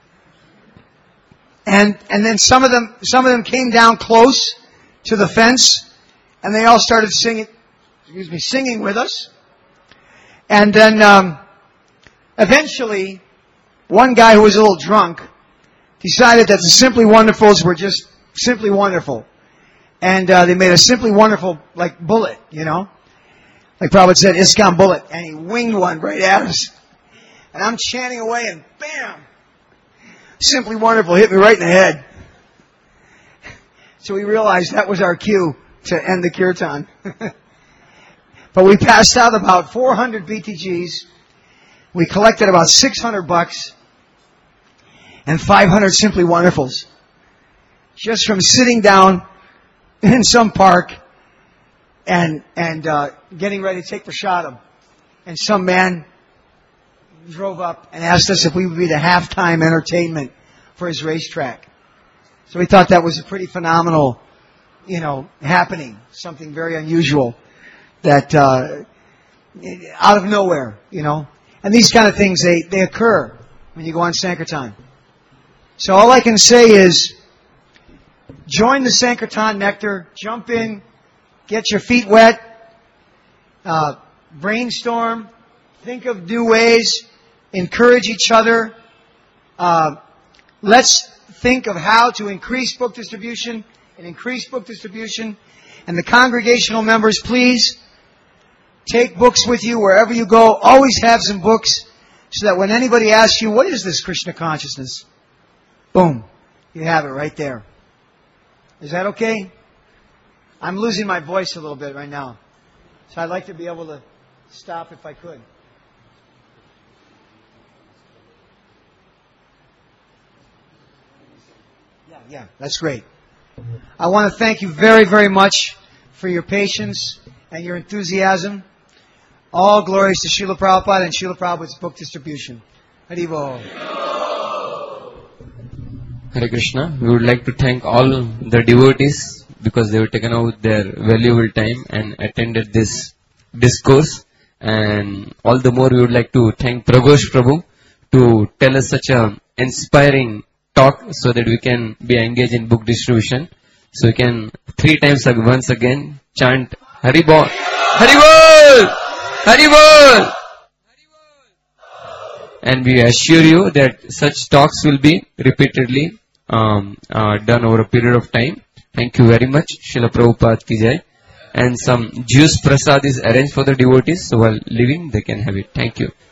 And then some of them came down close to the fence, and they all started singing with us. And then eventually, one guy who was a little drunk decided that the Simply Wonderfuls were just simply wonderful. And they made a Simply Wonderful, like, bullet, Like Prabhupada said, ISKCON bullet. And he winged one right at us. And I'm chanting away, and bam! Simply Wonderful hit me right in the head. So we realized that was our cue to end the kirtan. But we passed out about 400 BTGs. We collected about $600 and 500 Simply Wonderfuls. Just from sitting down in some park and getting ready to take prasadam. And some man drove up and asked us if we would be the halftime entertainment for his racetrack. So we thought that was a pretty phenomenal, happening. Something very unusual that, out of nowhere, And these kind of things, they occur when you go on Sankirtan. So all I can say is, join the Sankirtan nectar, jump in, get your feet wet, brainstorm, think of new ways, encourage each other. Let's think of how to increase book distribution and increase book distribution. And the congregational members, please take books with you wherever you go. Always have some books so that when anybody asks you, what is this Krishna consciousness? Boom. You have it right there. Is that okay? I'm losing my voice a little bit right now. So I'd like to be able to stop if I could. Yeah, that's great. I want to thank you very, very much for your patience and your enthusiasm. All glories to Srila Prabhupada and Srila Prabhupada's book distribution. Haribol. Hare Krishna. We would like to thank all the devotees because they have taken out their valuable time and attended this discourse. And all the more we would like to thank Pragosh Prabhu to tell us such a inspiring talk so that we can be engaged in book distribution. So we can 3 times once again chant Haribol. Haribol! Haribol! and we assure you that such talks will be repeatedly done over a period of time. Thank you very much. Srila Prabhupada ki jai. And some juice prasad is arranged for the devotees, so while leaving they can have it. Thank you.